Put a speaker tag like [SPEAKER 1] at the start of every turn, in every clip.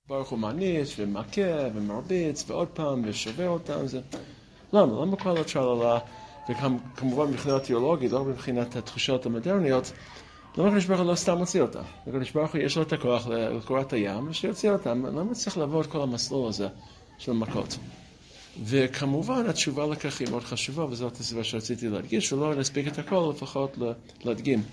[SPEAKER 1] ברוך הוא מעניש ומכה ומרביץ ועוד פעם ושובר אותם. למה כל הטרללה, וכמובן מבחינה תיאולוגית, לא מבחינת התחושות המודרניות, למה הקדוש ברוך הוא לא סתם מוציא אותם? הקדוש ברוך הוא יש לו את הכוח לקרוא את הים ושיוציא אותם. למה צריך לעבור את כל המסלול הזה של מכות? וכמובן התשובה לכך היא מאוד חשובה, וזאת הסיבה שרציתי להדגיש, ולא נספיק את הכל, לפחות להדגים,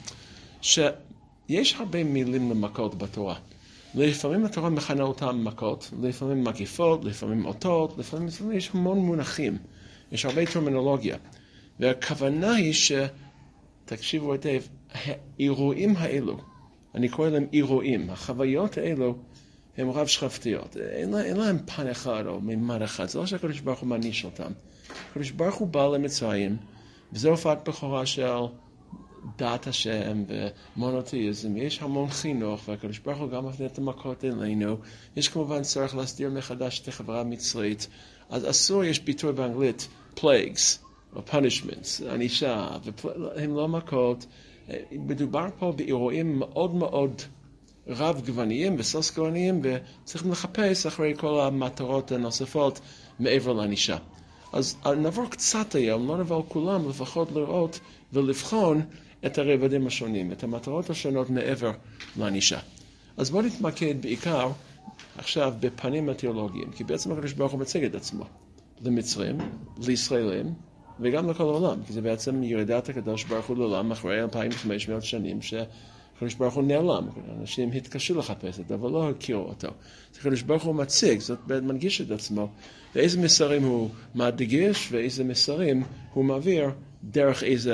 [SPEAKER 1] שיש הרבה מילים למכות בתורה. לפעמים התורה מכנה אותם מכות, לפעמים מגיפות, לפעמים אותות, לפעמים יש המון מונחים, יש הרבה טרמינולוגיה. והכוונה היא תקשיבו היטב, האירועים האלו, אני קורא להם אירועים, החוויות האלו הן רב שכבתיות, אין להם פן אחד או מימד אחד, זה לא שהקדוש ברוך הוא מעניש אותם. הקדוש ברוך הוא בא למצרים, וזו הופעת בכורה של דת השם ומונותאיזם, יש המון חינוך, והקדוש ברוך הוא גם מפנה את המכות אלינו, יש כמובן צורך להסדיר מחדש את החברה המצרית, אז אסור, יש ביטוי באנגלית, plagues, או punishments, ענישה, הם לא מכות, מדובר פה באירועים מאוד מאוד רב גווניים וסוס-גווניים, וצריכים לחפש אחרי כל המטרות הנוספות מעבר לענישה. אז נעבור קצת היום, לא נעבור כולם, לפחות לראות ולבחון את הרבדים השונים, את המטרות השונות מעבר לענישה. אז בואו נתמקד בעיקר עכשיו בפנים התיאולוגיים, כי בעצם הקדוש ברוך הוא מציג את עצמו למצרים, לישראלים, וגם לכל העולם, כי זה בעצם ירידת הקדוש ברוך הוא לעולם אחרי 2500 שנים שהקדוש ברוך הוא נעלם. אנשים התקשו לחפש את זה, אבל לא הכירו אותו. הקדוש ברוך הוא מציג, זאת מנגיש את עצמו, ואיזה מסרים הוא מדגיש, ואיזה מסרים הוא מעביר דרך איזה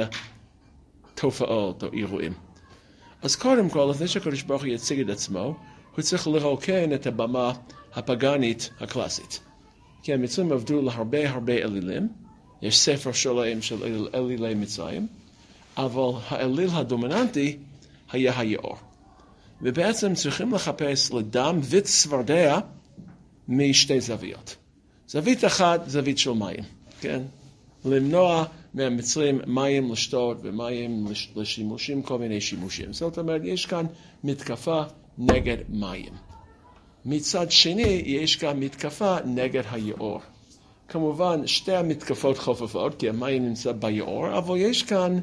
[SPEAKER 1] תופעות או אירועים. אז קודם כל, לפני שהקדוש ברוך הוא יציג את עצמו, הוא צריך לרוקן את הבמה הפגנית הקלאסית. כי המצרים עבדו להרבה אלילים, יש ספר שלהם של אלילי מצרים, אבל האליל הדומיננטי היה היאור. ובעצם צריכים לחפש לדם וצפרדע משתי זוויות. זווית אחת, זווית של מים, כן? למנוע מהמצרים מים לשתות ומים לשימושים, כל מיני שימושים. זאת אומרת, יש כאן מתקפה נגד מים. מצד שני, יש כאן מתקפה נגד היאור. כמובן, שתי המתקפות חופפות, כי המים נמצא ביאור, אבל יש כאן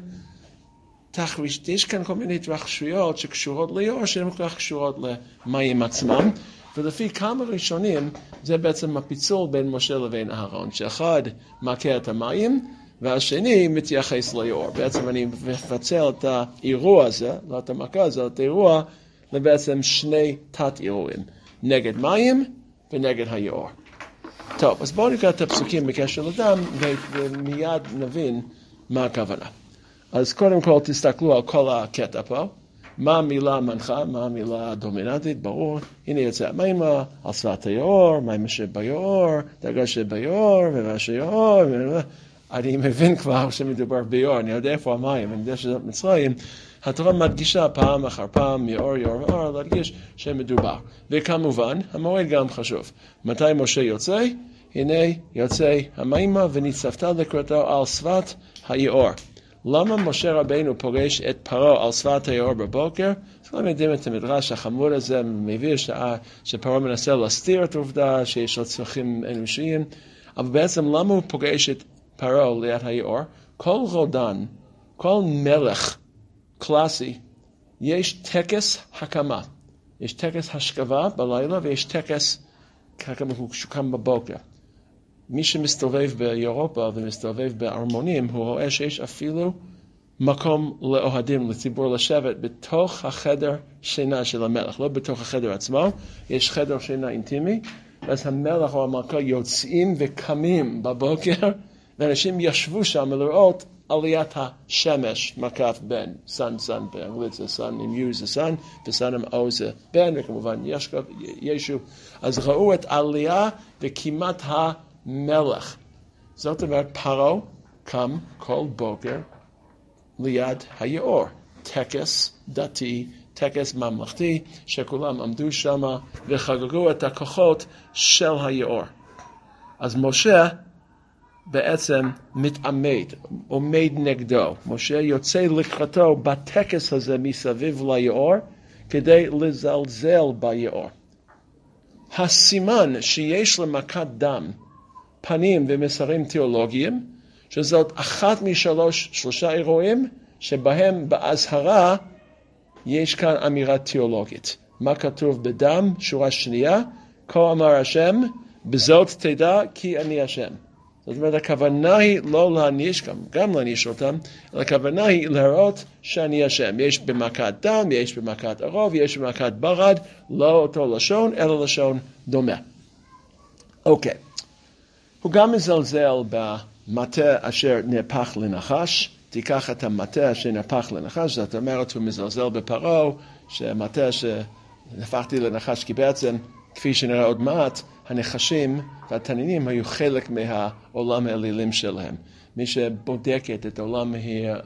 [SPEAKER 1] כל מיני התרחשויות שקשורות ליאור, שהן כך קשורות למים עצמם, ולפי כמה ראשונים, זה בעצם הפיצול בין משה לבין אהרון, שאחד מכה את המים, והשני מתייחס ליאור. בעצם אני מפצל את האירוע הזה, לא את המכה הזאת, את האירוע, לבעצם שני תת-אירועים, נגד מים ונגד היאור. טוב, אז בואו נקרא את הפסוקים בקשר לדם, ומיד נבין מה הכוונה. אז קודם כל תסתכלו על כל הקטע פה, מה המילה המנחה, מה המילה הדומיננטית, ברור. הנה יוצא המימה, על שפת היאור, מימה שביאור, דרגה שביאור, ומה שיאור, אני מבין כבר שמדובר ביאור, אני יודע איפה המים, אני יודע שזה מצרים. התורה מדגישה פעם אחר פעם, יאור, יאור, להדגיש שמדובר. וכמובן, המועד גם חשוב. מתי משה יוצא? הנה יוצא המימה וניצבת לקראתו על שפת היאור. למה משה רבינו פוגש את פרעה על שפת היאור בבוקר? כולם יודעים את המדרש החמור הזה, מביא שפרעה מנסה להסתיר את העובדה שיש לו צרכים אנושיים, אבל בעצם למה הוא פוגש את פרעה ליד היאור? כל רודן, כל מלך קלאסי, יש טקס הקמה. יש טקס השכבה בלילה ויש טקס הקמה שקם בבוקר. מי שמסתובב באירופה ומסתובב בארמונים, הוא רואה שיש אפילו מקום לאוהדים, לציבור לשבת, בתוך החדר שינה של המלך, לא בתוך החדר עצמו, יש חדר שינה אינטימי, אז המלך או המלכה יוצאים וקמים בבוקר, ואנשים ישבו שם לראות עליית השמש, מקף בן, סן, באנגלית זה סן, עם יו זה סן, וסן עם או זה בן, וכמובן ישו, אז ראו את עלייה וכמעט המלך. זאת אומרת, פרעה קם כל בוקר ליד היאור, טקס דתי, טקס ממלכתי, שכולם עמדו שם וחגגו את הכוחות של היאור. אז משה בעצם מתעמד, עומד נגדו. משה יוצא לקראתו בטקס הזה מסביב ליאור, כדי לזלזל ביאור. הסימן שיש למכת דם פנים ומסרים תיאולוגיים, שזאת אחת משלושה אירועים שבהם בהזהרה יש כאן אמירה תיאולוגית. מה כתוב בדם? שורה שנייה, כה אמר השם, בזאת תדע כי אני השם. זאת אומרת, הכוונה היא לא להעניש, גם להעניש אותם, אלא הכוונה היא להראות שאני השם. יש במכת דם, יש במכת ערוב, יש במכת ברד, לא אותו לשון, אלא לשון דומה. אוקיי. הוא גם מזלזל במטה אשר נהפך לנחש. תיקח את המטה אשר נהפך לנחש, זאת אומרת, הוא מזלזל בפרעה, שהמטה שנהפכתי לנחש, כי בעצם, כפי שנראה עוד מעט, הנחשים והתנינים היו חלק מהעולם האלילים שלהם. מי שבודקת את עולם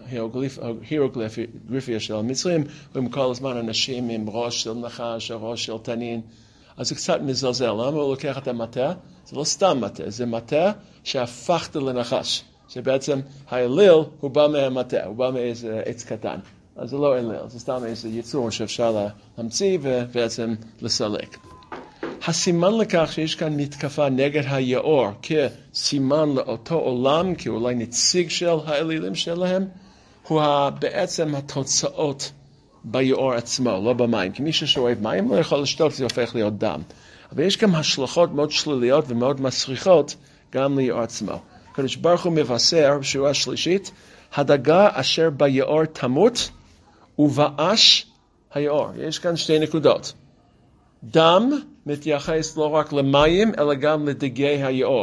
[SPEAKER 1] ההירוגליפיה של המצרים, רואים כל הזמן אנשים עם ראש של נחש או ראש של תנין, אז הוא קצת מזלזל. למה הוא לוקח את המטה? זה לא סתם מטה, זה מטה שהפכת לנחש. שבעצם האליל הוא בא מהמטה, הוא בא מאיזה עץ קטן. אז זה לא אליל, זה סתם איזה יצור שאפשר להמציא ובעצם לסלק. הסימן לכך שיש כאן מתקפה נגד היאור כסימן לאותו עולם, כאולי נציג של האלילים שלהם, הוא בעצם התוצאות ביאור עצמו, לא במים. כי מי ששואב מים לא יכול לשתות, זה הופך להיות דם. אבל יש גם השלכות מאוד שליליות ומאוד מסריחות גם ליאור עצמו. הקדוש ברוך הוא מבשר בשורה השלישית, הדגה אשר ביאור תמות ובאש היאור. יש כאן שתי נקודות. דם מתייחס לא רק למים, אלא גם לדגי היאור.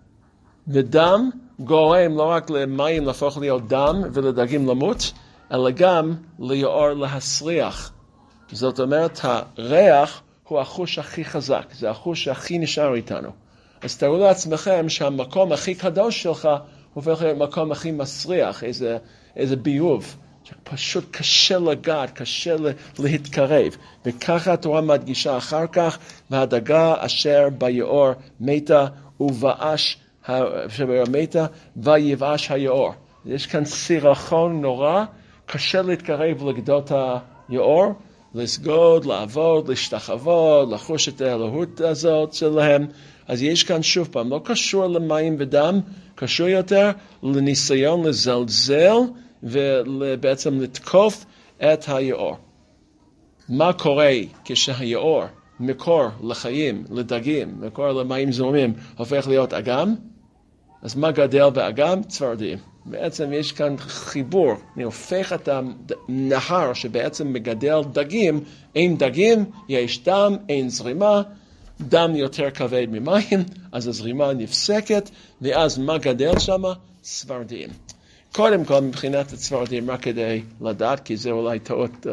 [SPEAKER 1] ודם גורם לא רק למים להפוך להיות דם ולדגים למות, אלא גם ליאור להסריח. זאת אומרת, הריח הוא החוש הכי חזק, זה החוש שהכי נשאר איתנו. אז תראו לעצמכם שהמקום הכי קדוש שלך הופך להיות מקום הכי מסריח, איזה ביוב. פשוט קשה לגעת, קשה להתקרב. וככה התורה מדגישה אחר כך, והדגה אשר ביאור מתה ובאש שביאור מתה ויבאש היאור. יש כאן סירחון נורא, קשה להתקרב לגדות היאור, לסגוד, לעבוד, להשתחוות, לחוש את האלוהות הזאת שלהם. אז יש כאן שוב פעם, לא קשור למים ודם, קשור יותר לניסיון לזלזל ובעצם לתקוף את היאור. מה קורה כשהיאור, מקור לחיים, לדגים, מקור למים זורמים, הופך להיות אגם? אז מה גדל באגם? צפרדעים. בעצם יש כאן חיבור, הופך את הנהר שבעצם מגדל דגים, אין דגים, יש דם, אין זרימה, דם יותר כבד ממים, אז הזרימה נפסקת, ואז מה גדל שם? צפרדעים. קודם כל, מבחינת הצפרדעים, רק כדי לדעת, כי זה אולי טעות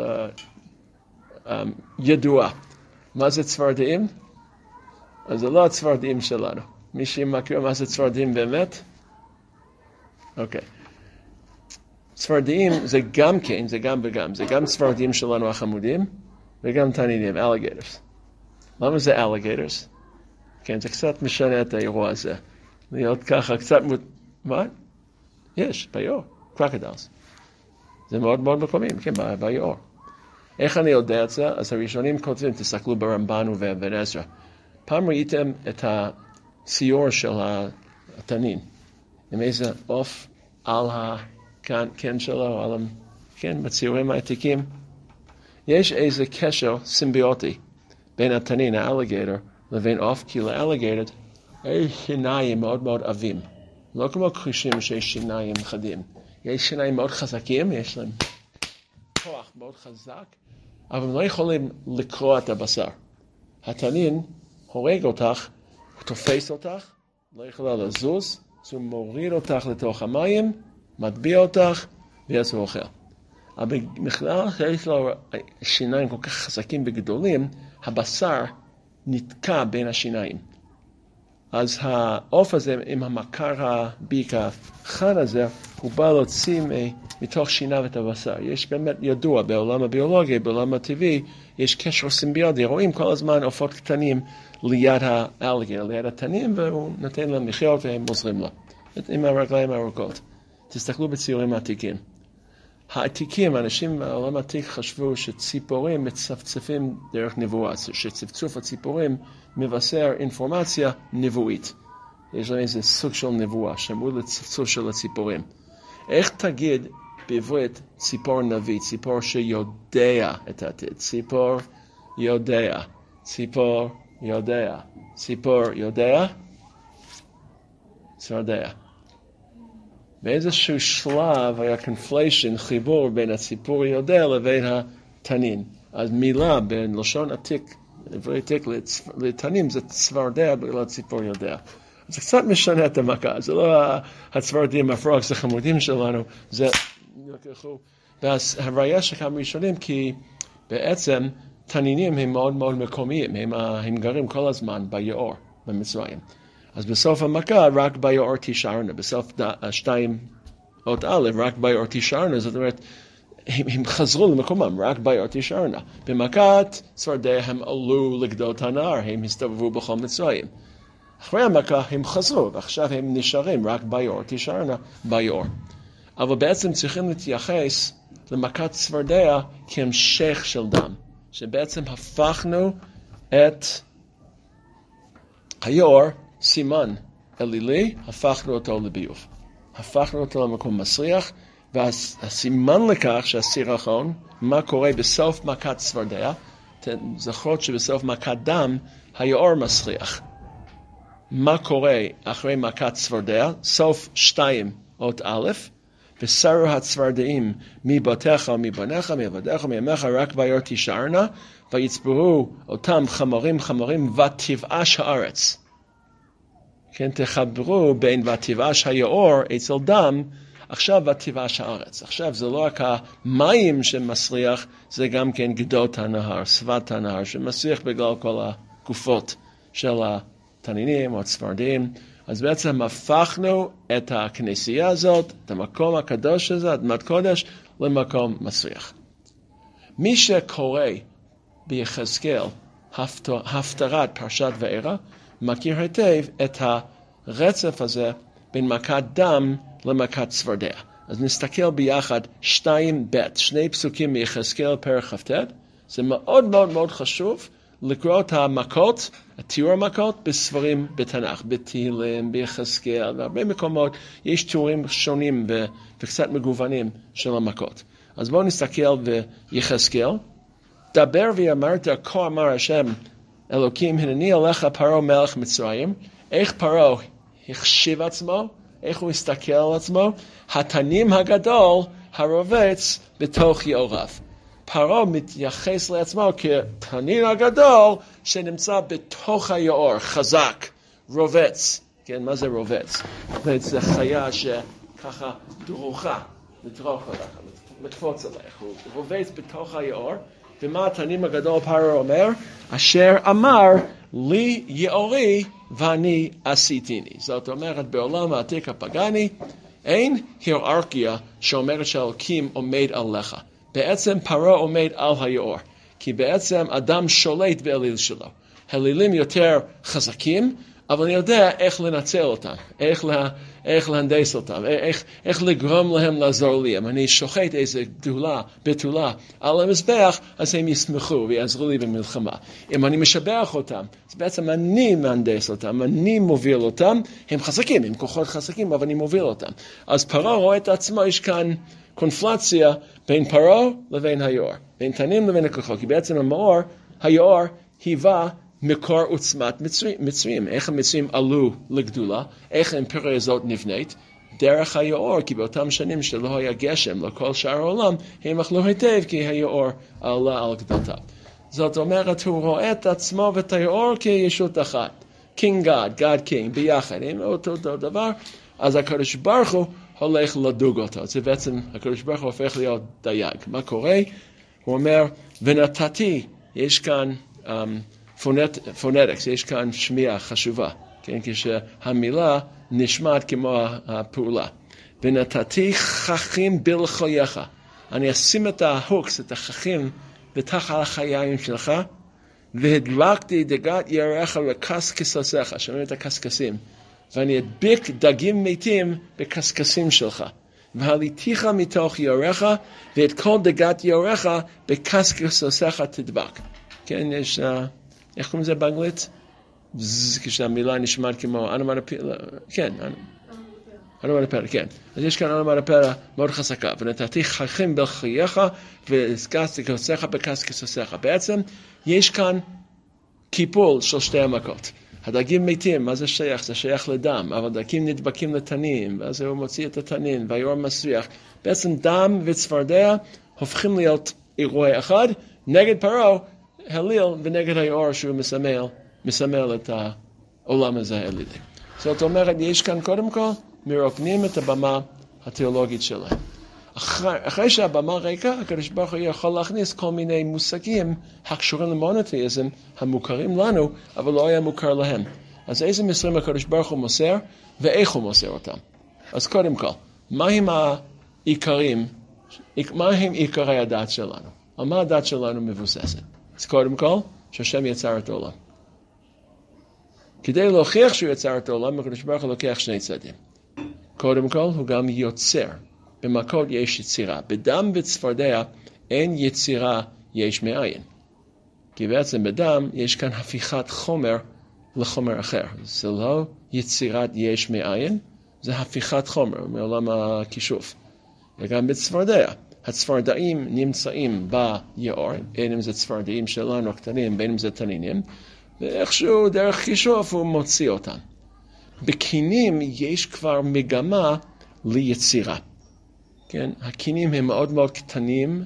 [SPEAKER 1] ידועה. מה זה צפרדעים? אז זה לא הצפרדעים שלנו. מי שמכיר מה זה צפרדעים באמת? אוקיי. צפרדעים זה גם כן, זה גם וגם. זה גם צפרדעים שלנו החמודים, וגם תנינים, alligators. למה זה alligators? כן, זה קצת משנה את האירוע הזה. להיות ככה, קצת מה? יש, ביאור, crocodiles. זה מאוד מאוד מקומיים, כן, ביאור. איך אני יודע את זה? אז הראשונים כותבים, תסתכלו ברמב"ן ובאבן עזרא. פעם ראיתם את הציור של התנין, עם איזה עוף על הקן שלו, כן, בציורים העתיקים. יש איזה קשר סימביוטי בין התנין, האליגייטור, לבין עוף, כי לאליגייטור יש שיניים מאוד מאוד עבים. לא כמו קרישים שיש שיניים חדים. יש שיניים מאוד חזקים, יש להם כוח מאוד חזק, אבל הם לא יכולים לקרוע את הבשר. התנין הורג אותך, הוא תופס אותך, לא יכולה לזוז, אז הוא מוריד אותך לתוך המים, מטביע אותך, ואז הוא אוכל. אבל בכלל שיש לו שיניים כל כך חזקים וגדולים, הבשר נתקע בין השיניים. אז העוף הזה, עם המקר הביק החד הזה, הוא בא להוציא מתוך שיניו את הבשר. יש באמת ידוע בעולם הביולוגי, בעולם הטבעי, יש קשר סימביוטי. רואים כל הזמן עופות קטנים ליד האליגייטור, ליד התנים, והוא נותן להם לחיות והם עוזרים לו. עם הרגליים הארוכות. תסתכלו בציורים העתיקים. העתיקים, האנשים בעולם העתיק חשבו שציפורים מצפצפים דרך נבואה, שצפצוף הציפורים מבשר אינפורמציה נבואית. יש להם איזה סוג של נבואה, שאמרו לצפצוף של הציפורים. איך תגיד בעברית ציפור נביא, ציפור שיודע את העתיד, ציפור יודע, ציפור יודע, ציפור יודע, צפרדע. באיזשהו שלב היה conflation, חיבור בין הציפור יודע לבין התנין. אז מילה בין לשון עתיק, עברי עתיק לתנין, זה צפרדע בגלל הציפור יודע. זה קצת משנה את המכה, זה לא הצפרדים, הפרוק, זה חמודים שלנו, זה לקחו. והראיה שכמה ראשונים, כי בעצם תנינים הם מאוד מאוד מקומיים, הם גרים כל הזמן ביעור, במצרים. אז בסוף המכה רק ביעור תישארנה, בסוף 2 אות א', רק ביעור תישארנה, זאת אומרת, הם חזרו למקומם, רק ביעור תישארנה. במכת צפרדע הם עלו לגדות הנהר, הם הסתובבו בכל מצרים. אחרי המכה הם חזרו, ועכשיו הם נשארים רק ביעור תישארנה, ביעור. אבל בעצם צריכים להתייחס למכת צפרדע כהמשך של דם, שבעצם הפכנו את היעור, סימן אלילי, הפכנו אותו לביוב. הפכנו אותו למקום מסריח, והסימן לכך שהסירחון, מה קורה בסוף מכת צפרדע, זכרות שבסוף מכת דם, היעור מסריח. מה קורה אחרי מכת צפרדע? סוף 2 אות א', ושרו הצפרדעים מבתיך ומבניך, מעבדיך ומעמך, רק ביעור תישארנה, ויצברו אותם חמרים ותבאש הארץ. כן, תחברו בין ותבאש היעור אצל דם, עכשיו ותבאש הארץ. עכשיו זה לא רק המים שמסריח, זה גם כן גדות הנהר, שפת הנהר, שמסריח בגלל כל הגופות של התנינים או הצפרדעים. אז בעצם הפכנו את הכנסייה הזאת, את המקום הקדוש הזה, אדמת קודש, למקום מסריח. מי שקורא ביחזקאל הפטרת פרשת וארא, מכיר היטב את הרצף הזה בין מכת דם למכת צפרדע. אז נסתכל ביחד 2(ב, 2 פסוקים מיחזקאל פרק כ"ט. זה מאוד מאוד מאוד חשוב לקרוא את המכות, תיאור המכות בספרים בתנ"ך, בתהילים, ביחזקאל, והרבה מקומות יש תיאורים שונים וקצת מגוונים של המכות. אז בואו נסתכל ביחזקאל. דבר ואמרת, כה אמר השם אלוקים, הנני עליך פרעה מלך מצרים. איך פרעה החשיב עצמו? איך הוא הסתכל על עצמו? התנים הגדול הרובץ בתוך יעוריו. פרעה מתייחס לעצמו כתנין הגדול שנמצא בתוך היעור, חזק, רובץ. כן, מה זה רובץ? זה חיה שככה דרוכה, לקפוץ עליך. הוא רובץ בתוך היעור. ומה התנין הגדול פרעה אומר? אשר אמר לי יעורי ואני עשיתיני. זאת אומרת, בעולם העתיק הפגני אין היררכיה שאומרת שאלוקים עומד עליך. בעצם פרעה עומד על היעור, כי בעצם אדם שולט באליל שלו. אלילים יותר חזקים, אבל אני יודע איך לנצל אותם, איך להנדס אותם, איך לגרום להם לעזור לי. אם אני שוחט איזה בתולה על המזבח, אז הם ישמחו ויעזרו לי במלחמה. אם אני משבח אותם, אז בעצם אני מהנדס אותם, אני מוביל אותם. הם חזקים, הם כוחות חזקים, אבל אני מוביל אותם. אז פרעה רואה את עצמו, יש כאן קונפלציה בין פרעה לבין היעור, בין תנים לבין הכוחות, כי בעצם היעור היווה מקור עוצמת מצרים. איך המצרים עלו לגדולה, איך האימפריה הזאת נבנית? דרך היעור, כי באותם שנים שלא היה גשם לכל שאר העולם, הם אכלו היטב כי היעור עלה על גדותיו. זאת אומרת, הוא רואה את עצמו ואת היעור כישות אחת. King God, God King, ביחד, הם אותו דבר. אז הקדוש ברוך הוא הולך לדוג אותו. זה בעצם, הקדוש ברוך הוא הופך להיות דייג. מה קורה? הוא אומר, ונתתי, יש כאן פונטיקס, יש כאן שמיעה חשובה, כן? כשהמילה נשמעת כמו הפעולה. ונתתי חכים בלחייך. אני אשים את ההוקס, את החכים, בתחת החיים שלך, והדלקתי דגת ירח לקסקסיך, שומעים את הקסקסים, ואני אדביק דגים מתים בקסקסים שלך. והליתיך מתוך יורך, ואת כל דגת יורך בקשקשותיך תדבק. כן, יש, איך קוראים לזה באנגלית? כשהמילה נשמעת כמו אנומטופיה, כן, אנומטופיה, כן. אז יש כאן אנומטופיה מאוד חזקה, ונתתי חכם בחייך, וקשקשותיך בקשקשותיך. בעצם יש כאן קיפול של שתי המכות. הדגים מתים, מה זה שייך? זה שייך לדם, אבל דגים נדבקים לתנין, ואז הוא מוציא את התנין, והיור מסריח. בעצם דם וצפרדע הופכים להיות אירוע אחד, נגד פרעה, הליל, ונגד היור שהוא מסמל את העולם הזה האלילי. זאת אומרת, יש כאן קודם כל, מרוקנים את הבמה התיאולוגית שלהם. אחרי שהבמה ריקה, הקדוש ברוך הוא יכול להכניס כל מיני מושגים הקשורים למונותאיזם, המוכרים לנו, אבל לא היה מוכר להם. אז איזה מסרים הקדוש ברוך הוא מוסר, ואיך הוא מוסר אותם? אז קודם כל, מהם עיקרי הדת שלנו? על מה הדת שלנו מבוססת? אז קודם כל, שהשם יצר את העולם. כדי להוכיח שהוא יצר את העולם, הקדוש ברוך הוא לוקח שני צעדים. קודם כל, הוא גם יוצר. במכות יש יצירה. בדם וצפרדע אין יצירה יש מאין. כי בעצם בדם יש כאן הפיכת חומר לחומר אחר. זה לא יצירת יש מאין, זה הפיכת חומר מעולם הכישוף. וגם בצפרדע. הצפרדעים נמצאים ביעור, בין אם זה צפרדעים שלנו הקטנים, בין אם זה תנינים, ואיכשהו דרך כישוף הוא מוציא אותם. בקינים יש כבר מגמה ליצירה. כן? הקינים הם מאוד מאוד קטנים,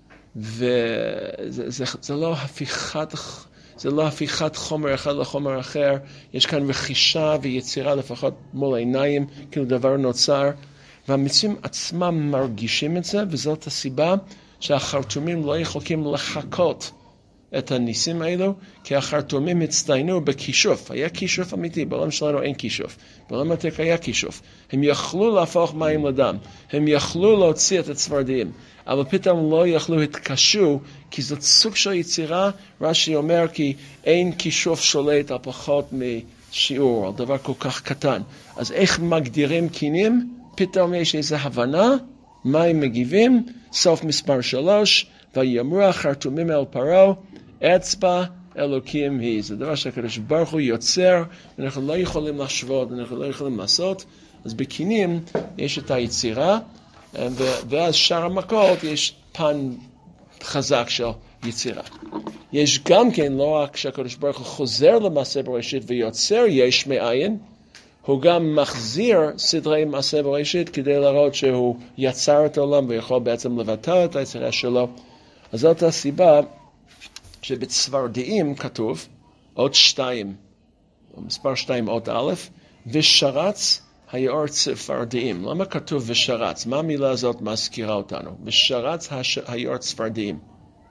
[SPEAKER 1] וזה לא הפיכת חומר אחד לחומר אחר. יש כאן רכישה ויצירה לפחות מול העיניים, כאילו דבר נוצר, והמצרים עצמם מרגישים את זה, וזאת הסיבה שהחרטומים לא יכולים לחכות את הניסים האלו, כי החרטומים הצטיינו בכישוף. היה כישוף אמיתי, בעולם שלנו אין כישוף. בעולם העתיק היה כישוף. הם יכלו להפוך מים לדם, הם יכלו להוציא את הצפרדעים, אבל פתאום לא יכלו התקשו, כי זאת סוג של יצירה. רש"י אומר כי אין כישוף שולט על פחות משיעור, על דבר כל כך קטן. אז איך מגדירים קינים? פתאום יש איזו הבנה, מה הם מגיבים? סוף מספר 3, ויאמרו החרטומים אל פרעה, אצבע אלוקים היא. זה דבר שהקדוש ברוך הוא יוצר, ואנחנו לא יכולים להשוות, ואנחנו לא יכולים לעשות. אז בקינים יש את היצירה, ואז שאר המכות יש פן חזק של יצירה. יש גם כן, לא רק שהקדוש ברוך הוא חוזר למעשה בראשית ויוצר יש מאין, הוא גם מחזיר סדרי מעשה בראשית כדי להראות שהוא יצר את העולם ויכול בעצם לבטא את היצירה שלו. אז זאת הסיבה שבצפרדעים כתוב עוד 2, מספר 2 עוד א', ושרץ היאור צפרדעים. למה כתוב ושרץ? מה המילה הזאת מזכירה אותנו? ושרץ היאור צפרדעים.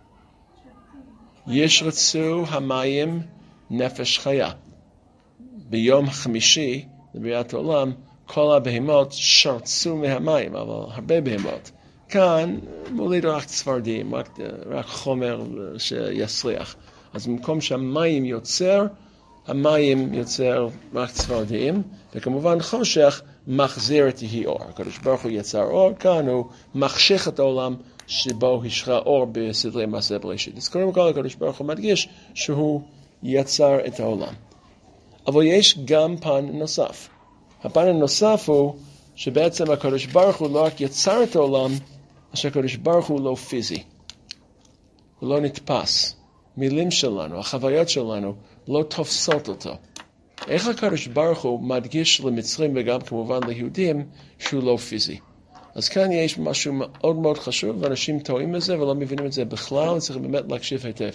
[SPEAKER 1] ישרצו המים נפש חיה. ביום חמישי בבריאת העולם כל הבהמות שרצו מהמים, אבל הרבה בהמות. כאן מוליד רק צפרדעים, רק חומר שיסריח. אז במקום שהמים יוצר, המים יוצר רק צפרדעים, וכמובן חושך מחזיר את האור. הקדוש ברוך הוא יצר אור, כאן הוא מחשיך את העולם שבו השרה אור בסדרי מעשה בראשית. אז קודם כל הקדוש ברוך הוא מדגיש שהוא יצר את העולם. אבל יש גם פן נוסף. הפן הנוסף הוא שבעצם הקדוש ברוך הוא לא רק יצר את העולם, שהקדוש ברוך הוא לא פיזי. הוא לא נתפס. מילים שלנו, החוויות שלנו, לא תופסות אותו. איך הקדוש ברוך הוא מדגיש למצרים וגם כמובן ליהודים שהוא לא פיזי. אז כאן יש משהו מאוד מאוד חשוב, ואנשים טועים בזה ולא מבינים את זה בכלל, צריך באמת להקשיב היטב.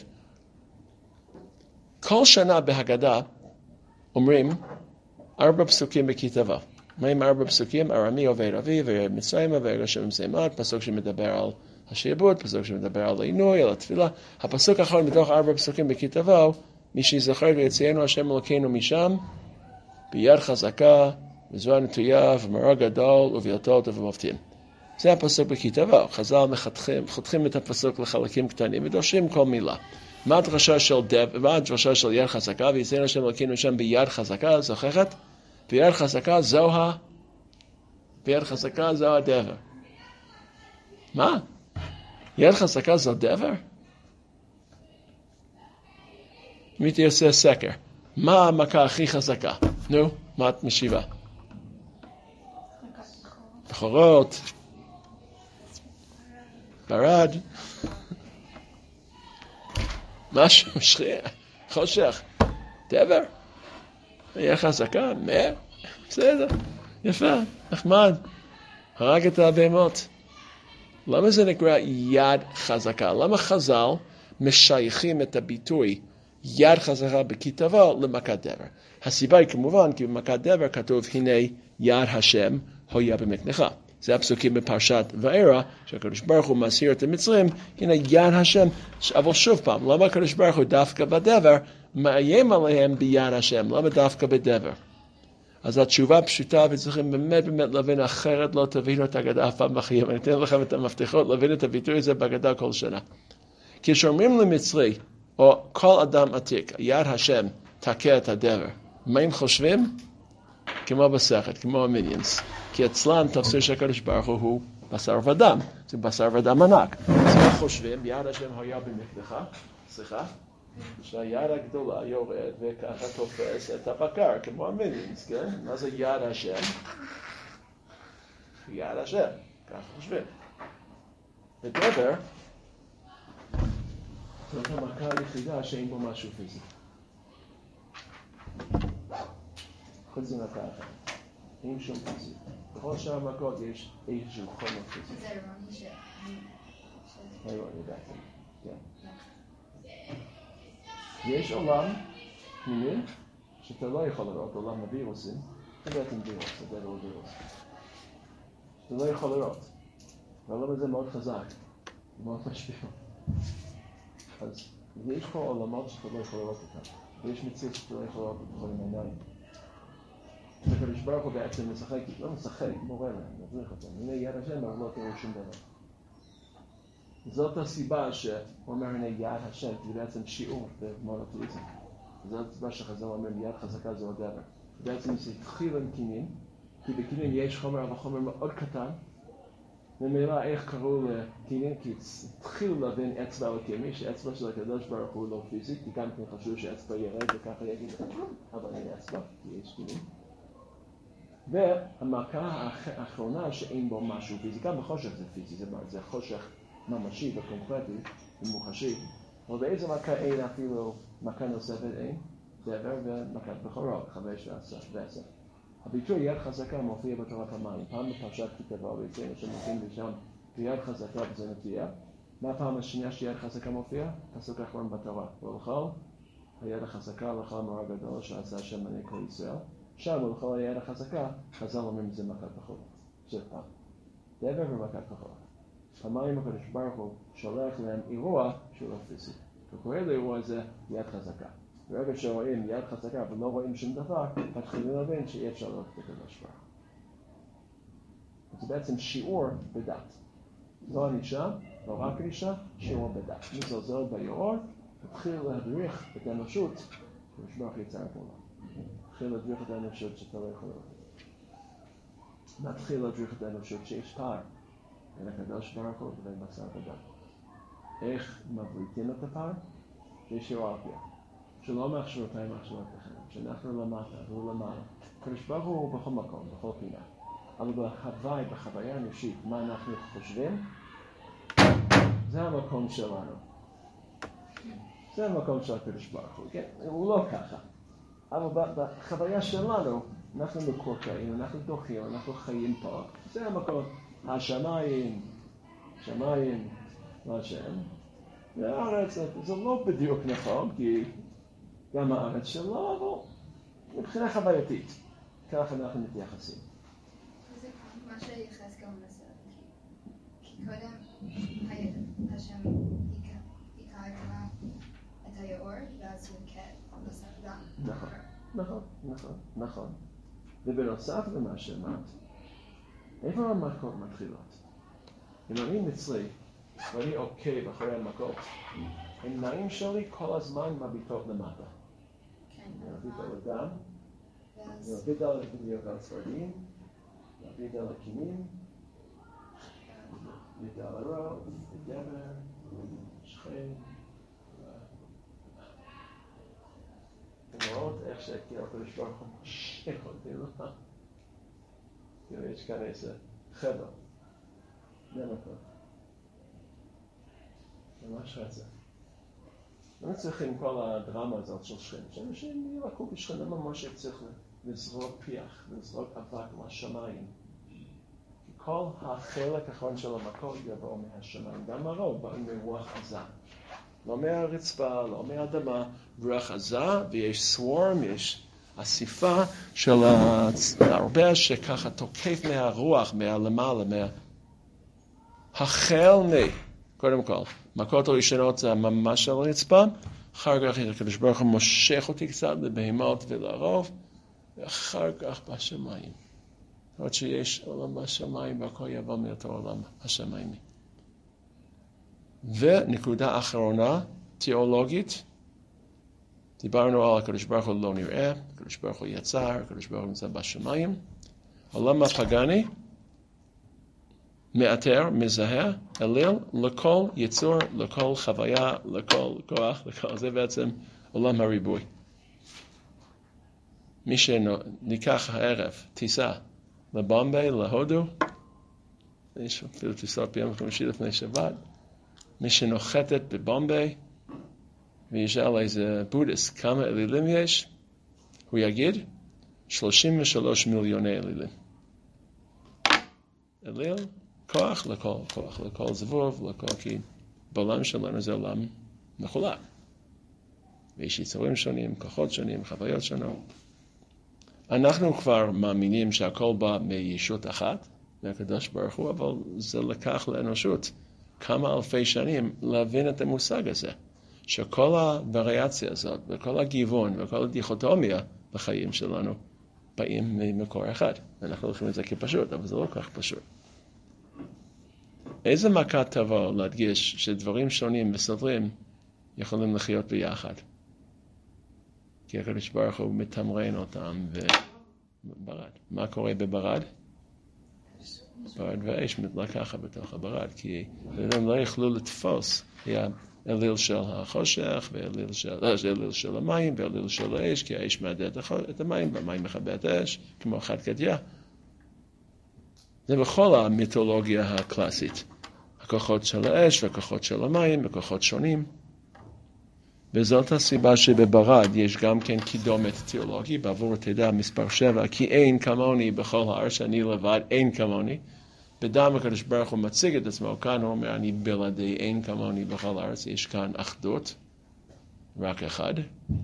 [SPEAKER 1] כל שנה בהגדה אומרים 4 פסוקים בכיתה ו'. מה עם 4 פסוקים? ארמי עובר אבי ומצרימה ויגשם זימת, פסוק שמדבר על השעבוד, פסוק שמדבר על העינוי, על התפילה. הפסוק האחרון מתוך 4 פסוקים בכיתה ו', מי שיזכר ויציאנו השם אלוקינו משם, ביד חזקה, בזרוע נטויה ומראה גדול ובילטות ובמופתים. זה הפסוק בכיתה ו'. חז"ל חותכים את הפסוק לחלקים קטנים ודורשים כל מילה. מה הדרשה של יד חזקה? ויציאנו השם אלוקינו משם ביד חזקה, זוכרת? ביד חזקה זו ויד חזקה זה הדבר. מה? יד חזקה זה הדבר? מי תעשה סקר? מה המכה הכי חזקה? נו, מה את משיבה? בכורות. ברד. משהו שכיח. חושך. דבר. יהיה חזקה. מה? בסדר. יפה. נחמד. הרג את הבהמות. למה זה נקרא יד חזקה? למה חז"ל משייכים את הביטוי יד חזקה בכתבה למכת דבר? הסיבה היא כמובן כי במכת דבר כתוב הנה יד השם היה במקנך. זה הפסוקים בפרשת וארא, שהקדוש ברוך הוא מזהיר את המצרים, הנה יד השם. אבל שוב פעם, למה הקדוש ברוך הוא דווקא בדבר מאיים עליהם ביד השם? למה דווקא בדבר? אז התשובה פשוטה, וצריכים באמת להבין, אחרת לא תבינו את ההגדה אף פעם בחיים. אני אתן לכם את המפתחות להבין את הביטוי הזה בהגדה כל שנה. כשאומרים למצרי, או כל אדם עתיק, יד השם תכה את הדבר, מה הם חושבים? כמו בסרט, כמו המיניאנס. כי אצלם תפסיר שהקדוש ברוך הוא בשר ודם. זה בשר ודם ענק. אז מה חושבים? יד השם היה במקדך, סליחה? שהיד הגדולה יורד וככה תופס את הבקר, כמו המיניאנס, כן? מה זה יד השם? יד השם, ככה חושבים. בדבר, זאת המכה היחידה שאין בו משהו פיזי. חוץ זה מכה אחת. אין שום פיזי. בכל שאר המכות יש איזשהו חומר פיזי.
[SPEAKER 2] זה אירוני ש...
[SPEAKER 1] אירוני בעצם, כן. יש עולם פנימי שאתה לא יכול לראות, עולם הווירוסים, זה בעצם וירוס, זה דבר וירוס. שאתה לא יכול לראות. והעולם הזה מאוד חזק, מאוד משפיע. אז יש פה עולמות שאתה לא יכול לראות אותם, ויש מציאות שאתה לא יכול לראות אותם עם העיניים. הקדוש ברוך הוא בעצם משחק, לא משחק, מורה להם, מדריך אותם. הנה יד השם, אבל לא תראו שום דבר. זאת הסיבה שהוא אומר, הנה יד השם, זה בעצם שיעור במונותאיזם. זאת הסיבה שחז"ל אומרים, יד חזקה זה הדבר. בעצם זה התחיל עם כינים, כי בכינים יש חומר, אבל חומר מאוד קטן. ומילא איך קראו לכינים? כי התחילו להבין אצבע אלוקים, שאצבע של הקדוש ברוך הוא לא פיזית, כי גם כן חשוב שאצבע ירד וככה יגיד, אבל אין אצבע, כי יש כינים. והמכה האחרונה שאין בו משהו פיזי, גם בחושך זה פיזי, זה חושך ממשי וקונקרטי ומוחשי, אבל באיזה מכה אין אפילו מכה נוספת אין, דבר ומכת בכורות, 5 ו10. הביטוי יד חזקה מופיע בתורה פעמיים, פעם בפרשת כתבה ואצלנו שמופיעים לשם ביד חזקה וזה נטייה. מה הפעם השנייה שיד חזקה מופיע? פסוק אחרון בתורה, ולכל היד החזקה לכל מאור גדול שעשה השם בני כל ישראל. שם ולכל היד החזקה, חז"ל אומרים זה מכת בכורות. שוב פעם, דבר ומכת בכורות. פעמיים הקדוש ברוך הוא שולח להם אירוע שהוא לא פיזי. וקורא לאירוע הזה יד חזקה. ברגע שרואים יד חזקה ולא רואים שום דבר, מתחילים להבין שאי אפשר לראות את הקדוש ברוך הוא. זה בעצם שיעור בדת. לא ענישה, לא רק ענישה, שיעור בדת. מזלזל ביאור, מתחיל להדריך את האנושות, הקדוש ברוך הוא יצר את העולם. מתחיל להדריך את האנושות שאתה לא יכול לראות. מתחיל להדריך את האנושות שיש פער בין הקדוש ברוך הוא ובין בשר ודם. איך מבליטים את הפער? יש היררכיה. שלא מחשבותיי מחשבות לכם, שאנחנו למטה והוא למעלה. הקדוש ברוך הוא בכל מקום, בכל פינה. אבל בחוויה האנושית, מה אנחנו חושבים? זה המקום שלנו. זה המקום של הקדוש ברוך הוא. כן, הוא לא ככה. אבל בחוויה שלנו, אנחנו מקורקעים, אנחנו דוחים, אנחנו חיים פה. זה המקום. השמיים, שמיים, והשם. והארץ, זה לא בדיוק נכון, כי גם הארץ שלו, אבל מבחינה חווייתית. ככה אנחנו מתייחסים.
[SPEAKER 2] זה מה שיחס גם לסרט. כי קודם השם יקרא את היאור, ואז הוא יקרא בשר ודם.
[SPEAKER 1] נכון. ובנוסף למה שאמרת, איפה המכות מתחילות? אם אני מצרי, ואני עוקב אחרי המכות, העיניים שלי כל הזמן מביטות למטה. אני מביט על הדם, אני מביט על הצפרדעים, להביט על הכינים, להביט על הרוב, לדבר, שכן. אתם רואות איך שהכיר הקדוש ברוך הוא מושך אותי, לא? תראו, יש כאן איזה חדר. למקום. ממש רצה. לא צריכים כל הדרמה הזאת של שכם. שאנשים ילקו בשכם, למה משה צריך לזרוק פיח, לזרוק אבק לשמיים. כי כל החלק האחרון של המקום יבוא מהשמיים. גם הרוב באים מרוח עזה. לא מהרצפה, לא מהאדמה, רוח עזה, ויש סוורם, יש אסיפה של הרבה שככה תוקף מהרוח, מהלמעלה, החל קודם כל, מכות הראשונות זה ממש על הרצפה, אחר כך הקדוש ברוך הוא מושך אותי קצת לבהמות ולרוב, ואחר כך בשמיים. עוד שיש עולם בשמיים, והכל יבוא מאותו עולם השמיימי. ונקודה אחרונה, תיאולוגית, דיברנו על הקדוש ברוך הוא לא נראה, הקדוש ברוך הוא יצר, הקדוש ברוך הוא נמצא בשמיים. העולם הפגני, מאתר, מזהה, אליל, לכל יצור, לכל חוויה, לכל כוח, לכל זה בעצם עולם הריבוי. מי שניקח הערב טיסה לבומביי, להודו, יש אפילו טיסות ביום חמישי לפני שבת, מי שנוחתת בבומביי וישאל איזה בודהיסט כמה אלילים יש, הוא יגיד 33 מיליוני אלילים. אליל, כוח לכל כוח, לכל זבוב, לכל כי בעולם שלנו זה עולם מחולק. ויש יצורים שונים, כוחות שונים, חוויות שונות. אנחנו כבר מאמינים שהכל בא מישות אחת, מהקדוש ברוך הוא, אבל זה לקח לאנושות כמה אלפי שנים להבין את המושג הזה, שכל הווריאציה הזאת, וכל הגיוון, וכל הדיכוטומיה בחיים שלנו, באים ממקור אחד. אנחנו הולכים את זה כפשוט, אבל זה לא כך פשוט. איזה מכה תבוא להדגיש שדברים שונים וסודרים יכולים לחיות ביחד? כי הקדוש ברוך הוא מתמרן אותם וברד. מה קורה בברד? ברד ואש מתלקחה בתוך הברד, כי הם לא יכלו לתפוס האליל של החושך, והאליל של המים, והאליל של האש, כי האש מעדד את המים, והמים מכבה את האש, כמו חד קדיה. זה בכל המיתולוגיה הקלאסית. הכוחות של האש והכוחות של המים, וכוחות שונים. וזאת הסיבה שבברד יש גם כן קידומת תיאולוגי, בעבור תדע מספר 7, כי אין כמוני בכל הארץ, אני לבד, אין כמוני. בדם הקדוש ברוך הוא מציג את עצמו, כאן הוא אומר, אני בלעדי, אין כמוני בכל הארץ, יש כאן אחדות, רק אחד.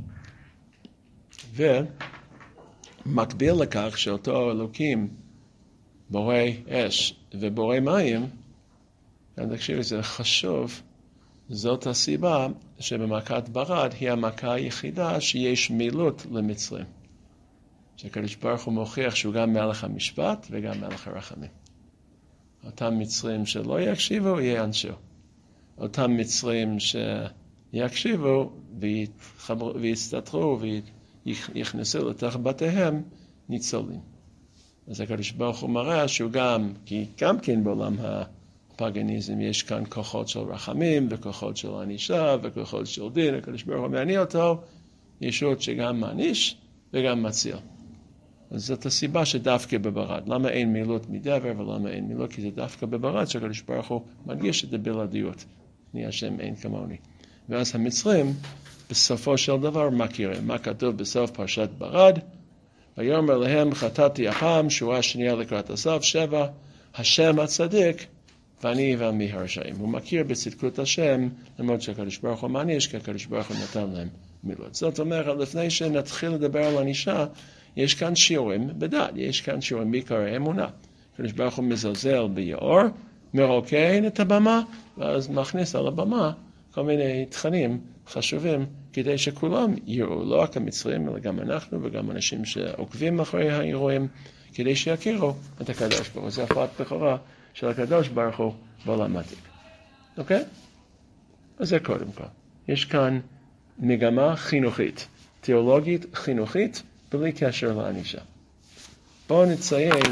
[SPEAKER 1] ומקביל לכך שאותו אלוקים, בורא אש ובורא מים, תקשיב, זה חשוב, זאת הסיבה שבמכת ברד היא המכה היחידה שיש מילות למצרים. שהקדוש ברוך הוא מוכיח שהוא גם מלך המשפט וגם מלך הרחמים. אותם מצרים שלא יקשיבו, ייענשו. אותם מצרים שיקשיבו ויסתתרו ויכנסו לתוך בתיהם, ניצולים. אז הקדוש ברוך הוא מראה שהוא גם, כי גם כן בעולם הפגניזם יש כאן כוחות של רחמים וכוחות של ענישה וכוחות של דין. הקדוש ברוך הוא מעניין אותו, ישות שגם מעניש וגם מציל. אז זאת הסיבה שדווקא בברד. למה אין מילות מדבר ולמה אין מילות? כי זה דווקא בברד שהקדוש ברוך הוא מדגיש את הבלעדיות. אני השם אין כמוני. ואז המצרים בסופו של דבר מכירים. מה כתוב בסוף פרשת ברד? ויאמר להם חטאתי הפעם, שורה שנייה לקראת הסוף, 7, השם הצדיק ואני ועמי הרשעים. הוא מכיר בצדקות השם, למרות שהקדוש ברוך הוא מעניש, כי הקדוש ברוך הוא נתן להם מילות. זאת אומרת, לפני שנתחיל לדבר על ענישה, יש כאן שיעורים בדת, יש כאן שיעורים בעיקרי אמונה. הקדוש ברוך הוא מזלזל ביאור, מרוקן את הבמה, ואז מכניס על הבמה כל מיני תכנים חשובים, כדי שכולם יראו, לא רק המצרים, אלא גם אנחנו וגם אנשים שעוקבים אחרי האירועים, כדי שיכירו את הקדוש ברוך הוא. זה הפרט בכורה של הקדוש ברוך הוא בעולם העתיק. אוקיי? אז זה קודם כל. יש כאן מגמה חינוכית, תיאולוגית חינוכית, בלי קשר לענישה. בואו נציין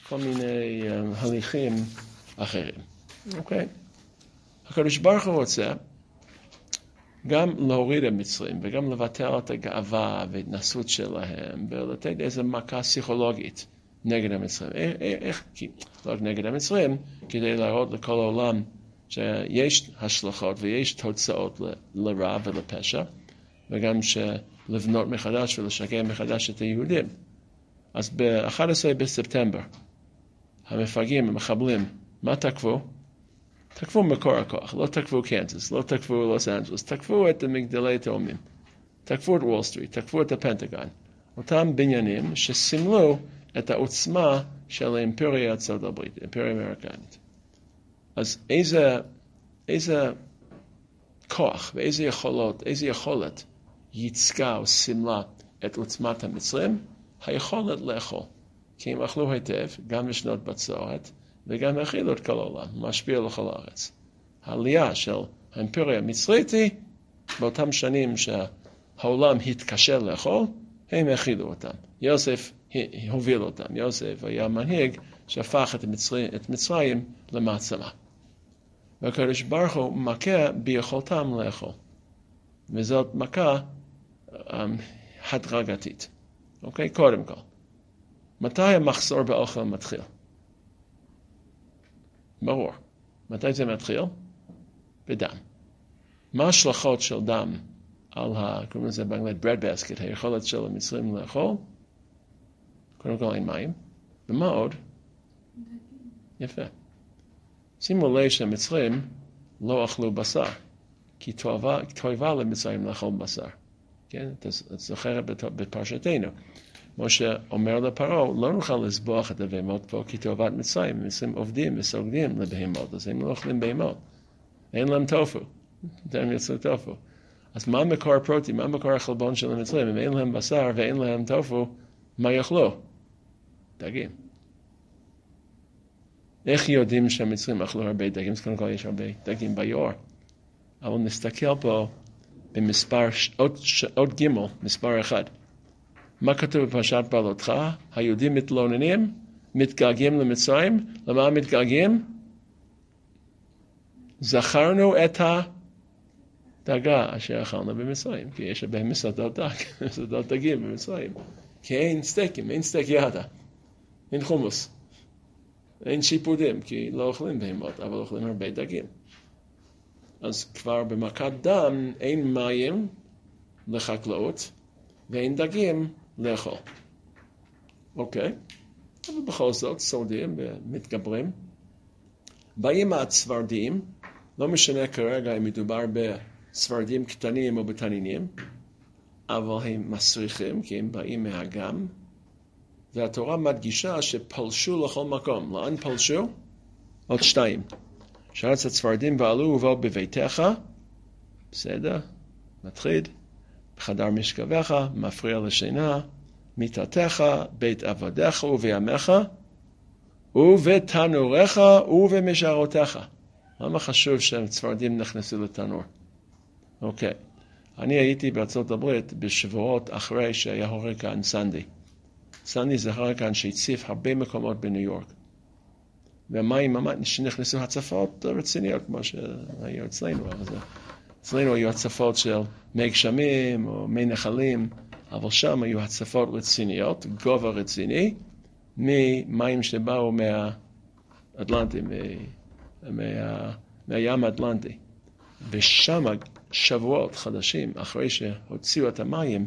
[SPEAKER 1] כל מיני הליכים אחרים. אוקיי? הקדוש ברוך הוא רוצה גם להוריד המצרים וגם לבטל את הגאווה וההתנסות שלהם ולתת איזו מכה פסיכולוגית נגד המצרים. איך? לא רק נגד המצרים, כדי להראות לכל העולם שיש השלכות ויש תוצאות לרע ולפשע, וגם לבנות מחדש ולשקם מחדש את היהודים. אז ב-11 בספטמבר, המפגעים, המחבלים, מה תקפו? תקפו מקור הכוח, לא תקפו קנזס, לא תקפו לוס אנג'לס, תקפו את מגדלי תאומים, תקפו את וול סטריט, תקפו את הפנטגון. אותם בניינים שסימלו את העוצמה של האימפריה ארצות הברית, האימפריה האמריקנית. אז איזה כוח ואיזה יכולת ייצגה או סימלה את עוצמת המצרים? היכולת לאכול. כי הם אכלו היטב, גם בשנות בצורת, וגם הכילו את כל העולם, משפיע לכל הארץ. העלייה של האימפריה המצרית היא, באותם שנים שהעולם התקשה לאכול, הם הכילו אותם. יוסף הוביל אותם. יוסף היה מנהיג שהפך את מצרים למעצמה. והקדוש ברוך הוא מכה ביכולתם לאכול. וזאת מכה הדרגתית. אוקיי? קודם כל. מתי המחסור באוכל מתחיל? ברור. מתי זה מתחיל? בדם. מה ההשלכות של דם על קוראים לזה באנגלית bread basket, היכולת של המצרים לאכול? קודם כל אין מים. ומה עוד? יפה. שימו לב שהמצרים לא אכלו בשר, כי תועבה למצרים לאכול בשר. כן? אתה זוכר בפרשתנו. משה אומר לפרעה, לא נוכל לסבוח את הבהמות פה, כי תועבת מצרים, הם עובדים וסוגדים לבהמות, אז הם לא אוכלים בהמות. אין להם טופו, הם יצאו טופו. אז מה מקור הפרוטין, מה מקור החלבון של המצרים? אם אין להם בשר ואין להם טופו, מה יאכלו? דגים. איך יודעים שהמצרים אכלו הרבה דגים? אז קודם כל יש הרבה דגים ביור. אבל נסתכל פה במספר, עוד ג' מספר 1. מה כתוב בפרשת בעלותך? היהודים מתלוננים, מתגעגעים למצרים. למה מתגעגעים? זכרנו את הדגה אשר אכלנו במצרים, כי יש הרבה מסעדות דג, מסעדות דגים במצרים. כי אין סטייקים, אין סטייק ידה, אין חומוס, אין שיפודים, כי לא אוכלים בהמות, אבל אוכלים הרבה דגים. אז כבר במכת דם אין מים לחקלאות, ואין דגים לאכול. אוקיי? אבל בכל זאת, שורדים ומתגברים. באים הצוורדים, לא משנה כרגע אם מדובר בצוורדים קטנים או בתנינים, אבל הם מסריחים, כי הם באים מהאגם, והתורה מדגישה שפלשו לכל מקום. לאן פלשו? עוד 2. שרץ הצוורדים ועלו ובאו בביתך, בסדר? מתחיל. בחדר משכבך, מפריע לשינה, מיטתך, בית עבדיך ובימיך, ובתנוריך ובמשערותיך. למה חשוב שהצוורדים נכנסו לתנור? אוקיי. אני הייתי בארצות הברית בשבועות אחרי שהיה הוריקן סנדי. סנדי זה הוריקן שהציף הרבה מקומות בניו יורק. והמים שנכנסו הצפות רציניות, כמו שהיו אצלנו. אצלנו היו הצפות של מי גשמים או מי נחלים, אבל שם היו הצפות רציניות, גובה רציני, ממים שבאו מהאטלנטי, מהים האטלנטי. ושם שבועות חדשים, אחרי שהוציאו את המים,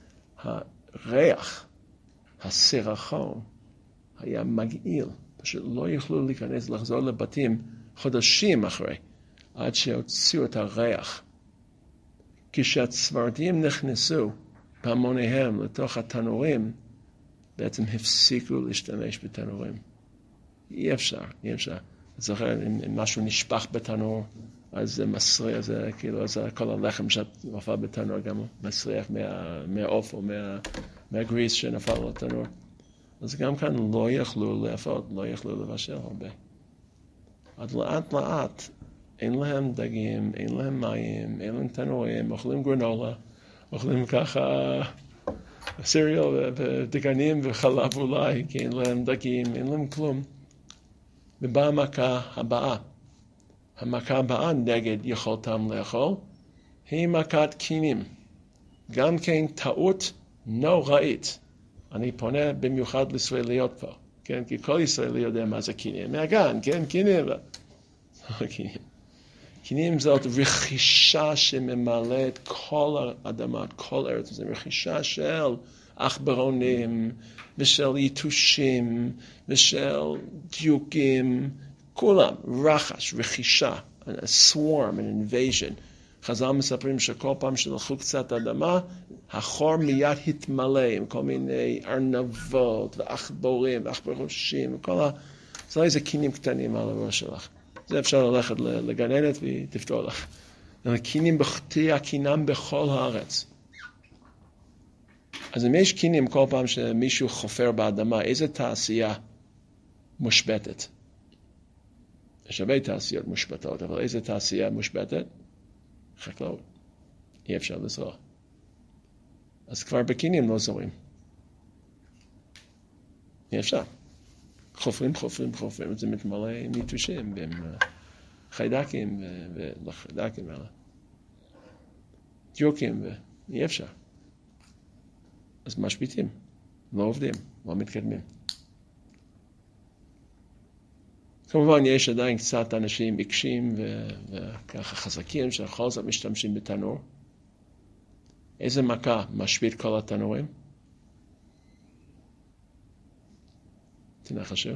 [SPEAKER 1] הריח, הסירחון, היה מגעיל. פשוט לא יכלו להיכנס, לחזור לבתים חודשים אחרי, עד שהוציאו את הריח. כשהצוורדים נכנסו בהמוניהם לתוך התנורים, בעצם הפסיקו להשתמש בתנורים. אי אפשר. זוכר, אם משהו נשפך בתנור, אז זה מסריח, זה כאילו, אז כל הלחם שנפל בתנור גם מסריח מהעוף או מהגריס שנפל לתנור. אז גם כאן לא יכלו לעבוד, לא יכלו לבשל הרבה. עד לאט, אין להם דגים, אין להם מים, אין להם תנורים, אוכלים גרנולה, אוכלים ככה סיריאל ודגנים וחלב אולי, כי אין להם דגים, אין להם כלום. ובאה המכה הבאה. המכה הבאה נגד יכולתם לאכול, היא מכת קינים. גם כן טעות נוראית. אני פונה במיוחד לישראליות פה, כן? כי כל ישראלי יודע מה זה קינים. מהגן, כן? קינים. קינים זאת רכישה שממלא את כל האדמה, את כל ארץ. זו רכישה של עכברונים, ושל יתושים, ושל דיוקים, כולם, רחש, רכישה, a swarm, an invasion. חז"ל מספרים שכל פעם שלקחו קצת אדמה, החור מיד התמלא עם כל מיני ארנבות ועכבורים ועכברושים וכל זה לא איזה קינים קטנים על הראש שלך. זה אפשר ללכת לגננת והיא תפתור לך. קינים תהיה קינם בכל הארץ. אז אם יש קינים כל פעם שמישהו חופר באדמה, איזה תעשייה מושבתת? יש הרבה תעשיות מושבתות, אבל איזה תעשייה מושבתת? חקלאות. אי אפשר לזרוע. אז כבר בקינים לא זורים. אי אפשר. חופרים. זה מתמלא עם יתושים, עם חיידקים וחיידקים האלה. דיוקים, אי אפשר. אז משביתים. לא עובדים, לא מתקדמים. כמובן יש עדיין קצת אנשים עיקשים וככה חזקים שבכל זאת משתמשים בתנור. איזה מכה משבית כל התנורים? תנחשו.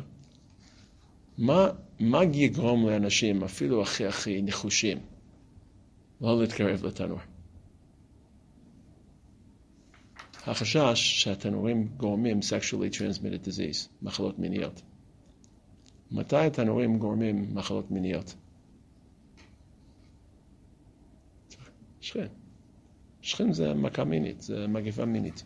[SPEAKER 1] מה יגרום לאנשים, אפילו הכי נחושים, לא להתקרב לתנור? החשש שהתנורים גורמים sexually transmitted disease, מחלות מיניות. מתי התנורים גורמים מחלות מיניות? שכן. שכן זה מכה מינית, זה מגפה מינית.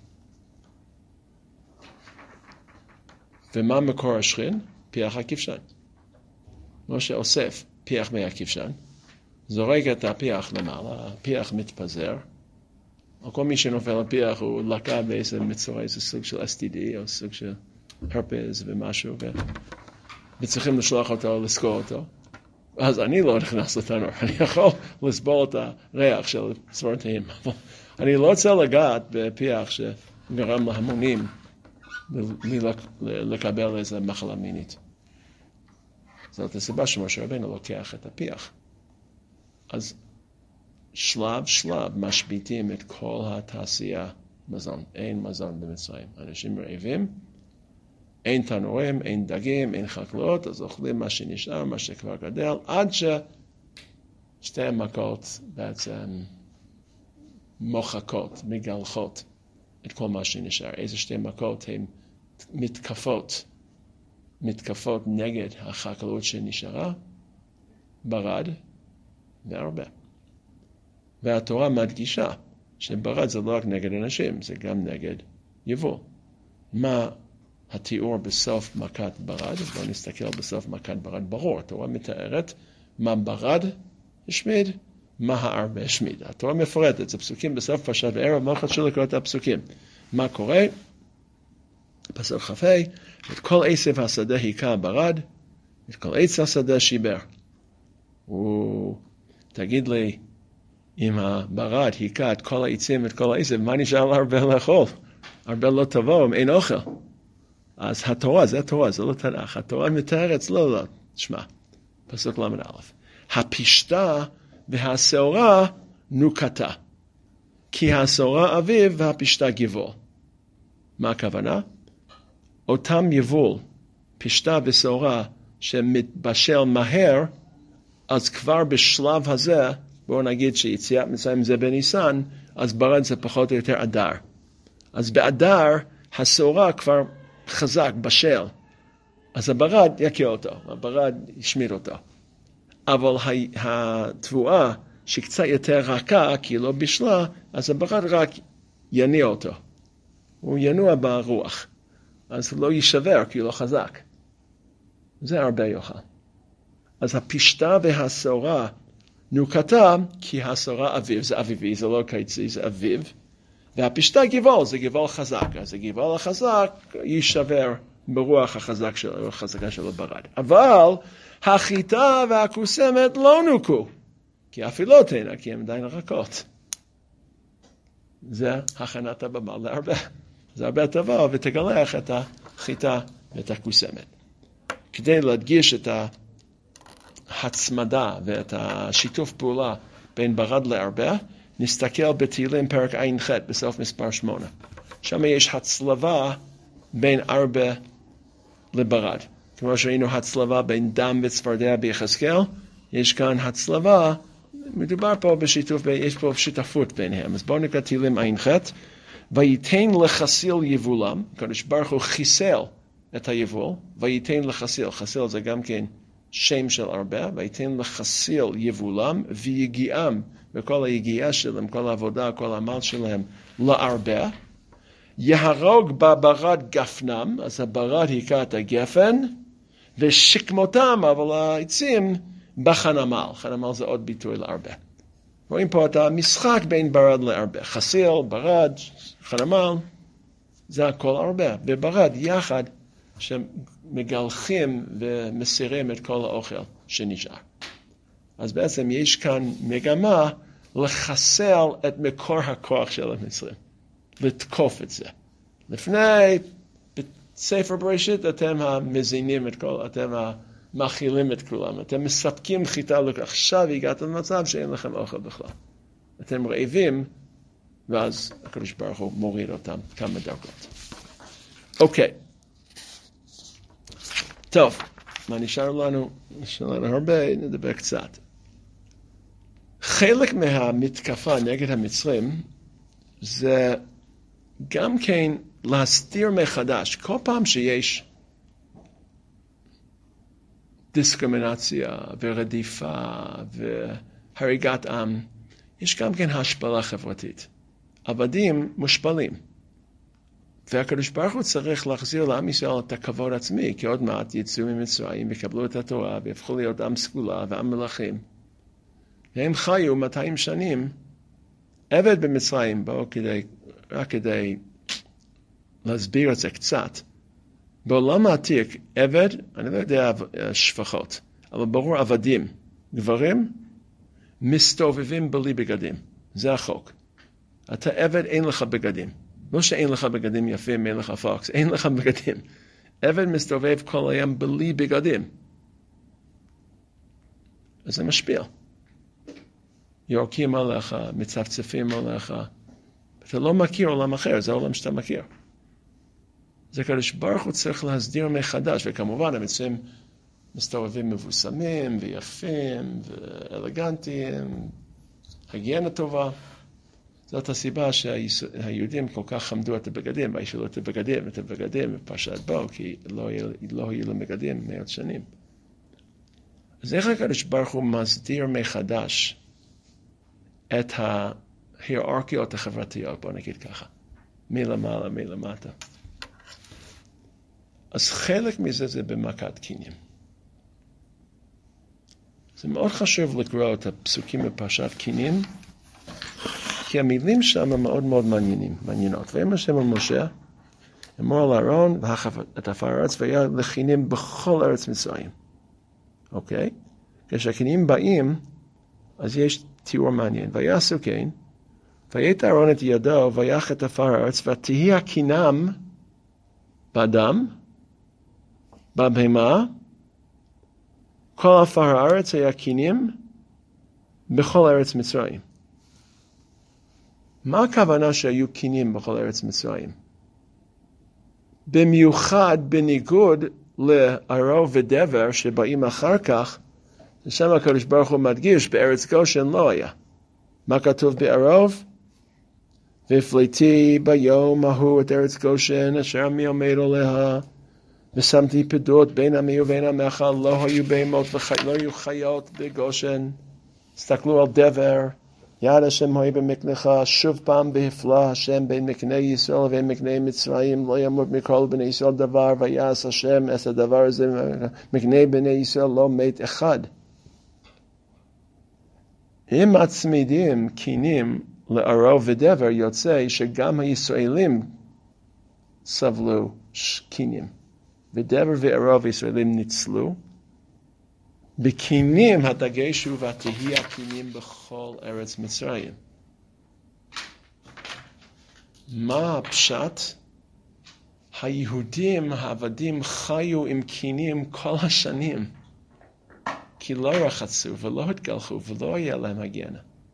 [SPEAKER 1] ומה מקור השכן? פיח הכבשן. משה אוסף פיח מהכבשן, זורק את הפיח למעלה, הפיח מתפזר, או כל מי שנופל הפיח הוא לקה באיזה מצורע, איזה סוג של STD או סוג של הרפז ומשהו, וצריכים לשלוח אותו, לסגור אותו. אז אני לא נכנס לתנור, אני יכול לסבול את הריח של צוורתיים. אני לא רוצה לגעת בפיח שגרם להמונים לקבל איזו מחלה מינית. זאת הסיבה שמשה רבנו לוקח את הפיח. אז שלב משביתים את כל התעשייה מזון. אין מזון במצרים. אנשים רעבים, אין תנורים, אין דגים, אין חקלאות, אז אוכלים מה שנשאר, מה שכבר גדל, עד ששתי המכות בעצם מוחקות, מגלחות את כל מה שנשאר. איזה שתי מכות הן מתקפות נגד החקלאות שנשארה, ברד והרבה. והתורה מדגישה שברד זה לא רק נגד אנשים, זה גם נגד יבול. מה התיאור בסוף מכת ברד? בואו נסתכל בסוף מכת ברד. ברור, התורה מתארת מה ברד השמיד, מה הערבה השמיד. התורה מפורטת, זה פסוקים בסוף פרשת וערב, מאוד חשוב לקרוא את הפסוקים. מה קורה? פסוק כ"ה, את כל עשב השדה היכה ברד, את כל עץ השדה שיבר. תגיד לי, אם הברד היכה את כל העצים ואת כל העשב, מה נשאר להרבה לאכול? הרבה לא תבוא, אם אין אוכל. אז התורה, זה התורה, זה לא תנ"ך. התורה מתארת, לא, תשמע, פסוק ל"א. הפשתה והשעורה נוקתה, כי השעורה אביב והפשתה גבול. מה הכוונה? אותם יבול, פשתה ושעורה, שמתבשל מהר, אז כבר בשלב הזה, בואו נגיד שיציאת מצרים זה בניסן, אז ברד זה פחות או יותר אדר. אז באדר, השעורה כבר חזק, בשל. אז הברד יקיא אותו, הברד ישמיד אותו. אבל התבואה שקצת יותר רכה, כי היא לא בשלה, אז הברד רק יניע אותו. הוא ינוע ברוח. אז הוא לא יישבר, כי הוא לא חזק. זה הרבה יוכל. אז הפשתה והשעורה נוקתה, כי השעורה אביב, זה אביבי, זה לא קיצי, זה אביב. והפשטה גבעול, זה גבעול חזק. אז הגבעול החזק יישבר ברוח החזקה שלו ברד. אבל החיטה והקוסמת לא נוקו, כי אפילו תהיינה, כי הן עדיין רכות. זה הכנת הבמה להרבה. זה הרבה תבוא ותגלח את החיטה ואת הקוסמת. כדי להדגיש את ההצמדה ואת השיתוף פעולה בין ברד להרבה, נסתכל בתהילים פרק ע"ח בסוף מספר 8. שם יש הצלבה בין הרבה לברד. כמו שראינו הצלבה בין דם וצפרדע ביחזקאל, יש כאן הצלבה, מדובר פה בשיתוף, יש פה שותפות ביניהם. אז בואו נקרא תהילים ע"ח. וייתן לחסיל יבולם, הקדוש ברוך הוא חיסל את היבול, וייתן לחסיל, חסיל זה גם כן שם של הרבה, וייתן לחסיל יבולם ויגיעם, וכל היגיעה שלהם, כל העבודה, כל העמל שלהם, להרבה, יהרוג בברד גפנם, אז הברד היכה את הגפן, ושכמותם, אבל העצים, בחנמל. חנמל זה עוד ביטוי להרבה. רואים פה את המשחק בין ברד להרבה. חסיל, ברד, חנמל, זה הכל הרבה. בברד יחד שמגלחים ומסירים את כל האוכל שנשאר. אז בעצם יש כאן מגמה לחסל את מקור הכוח של המצרים. לתקוף את זה. לפני, בספר בראשית, אתם המזינים את כל, אתם המאכילים את כולם. אתם מספקים חיטה, עכשיו הגעתם למצב שאין לכם אוכל בכלל. אתם רעבים, ואז הקדוש ברוך הוא מוריד אותם כמה דרגות. אוקיי. טוב, מה נשאר לנו? נשאר לנו הרבה, נדבר קצת. חלק מהמתקפה נגד המצרים, זה גם כן להסתיר מחדש. כל פעם שיש דיסקרימינציה ורדיפה והריגת עם, יש גם כן השפלה חברתית. עבדים מושפלים. והקדוש ברוך הוא צריך להחזיר לעם ישראל את הכבוד עצמי, כי עוד מעט יצאו ממצרים ויקבלו את התורה ויהפכו להיות עם סגולה ועם מלכים. והם חיו 200 שנים עבד במצרים, רק כדי להסביר את זה קצת. בעולם העתיק, עבד, אני לא יודע שפחות, אבל ברור עבדים, גברים, מסתובבים בלי בגדים. זה החוק. אתה עבד, אין לך בגדים. לא שאין לך בגדים יפים, אין לך פוקס, אין לך בגדים. עבד מסתובב כל היום בלי בגדים. אז זה משפיע. יורקים עליך, מצפצפים עליך. אתה לא מכיר עולם אחר, זה העולם שאתה מכיר. זה קדוש ברוך הוא צריך להסדיר מחדש, וכמובן המצרים מסתובבים מבוסמים ויפים ואלגנטיים, היגיינה טובה. זאת הסיבה שהיהודים כל כך חמדו את הבגדים, וישאלו את הבגדים בפרשת בו, כי לא היו להם בגדים 100 שנים. אז איך הקדוש ברוך הוא מסדיר מחדש את ההיררכיות החברתיות, בוא נגיד ככה, מלמעלה, מלמטה. אז חלק מזה זה במכת קינים. זה מאוד חשוב לקרוא את הפסוקים בפרשת קינים, כי המילים שם מאוד מאוד מעניינות. ואמר השם על משה, אמור על אהרון, את עפר הארץ, והיה לקינים בכל ארץ מצרים. אוקיי? כשהקינים באים, אז יש תיאור מעניין. ויעשו כן, ויית אהרון את ידו, ויח את עפר הארץ, ותהי הקינם באדם, בבהמה, כל עפר הארץ היה קינים בכל ארץ מצרים. מה הכוונה שהיו קינים בכל ארץ מצרים? במיוחד בניגוד לערוב ודבר שבאים אחר כך, שם הקדוש ברוך הוא מדגיש, בארץ גושן לא היה. מה כתוב בערוב? והפליתי ביום ההוא את ארץ גושן, אשר עמי עומד עליה, ושמתי פדות בין עמי ובין עמך, לא היו בהמות ולא היו חיות בגושן. הסתכלו על דבר, יד השם היה במקנך, שוב פעם בהפלא השם בין מקנה ישראל ובין מקנה מצרים, לא ימות מכל בני ישראל דבר, ויעש השם את הדבר הזה, מקנה בני ישראל לא מת אחד. הם מצמידים קינים לערוב ודבר יוצא שגם הישראלים סבלו קינים. ודבר וערוב הישראלים ניצלו. בקינים הדגש הוא ותהי הקינים בכל ארץ מצרים. מה הפשט? היהודים העבדים חיו עם קינים כל השנים, כי לא רחצו ולא התגלחו ולא היה להם הגנה.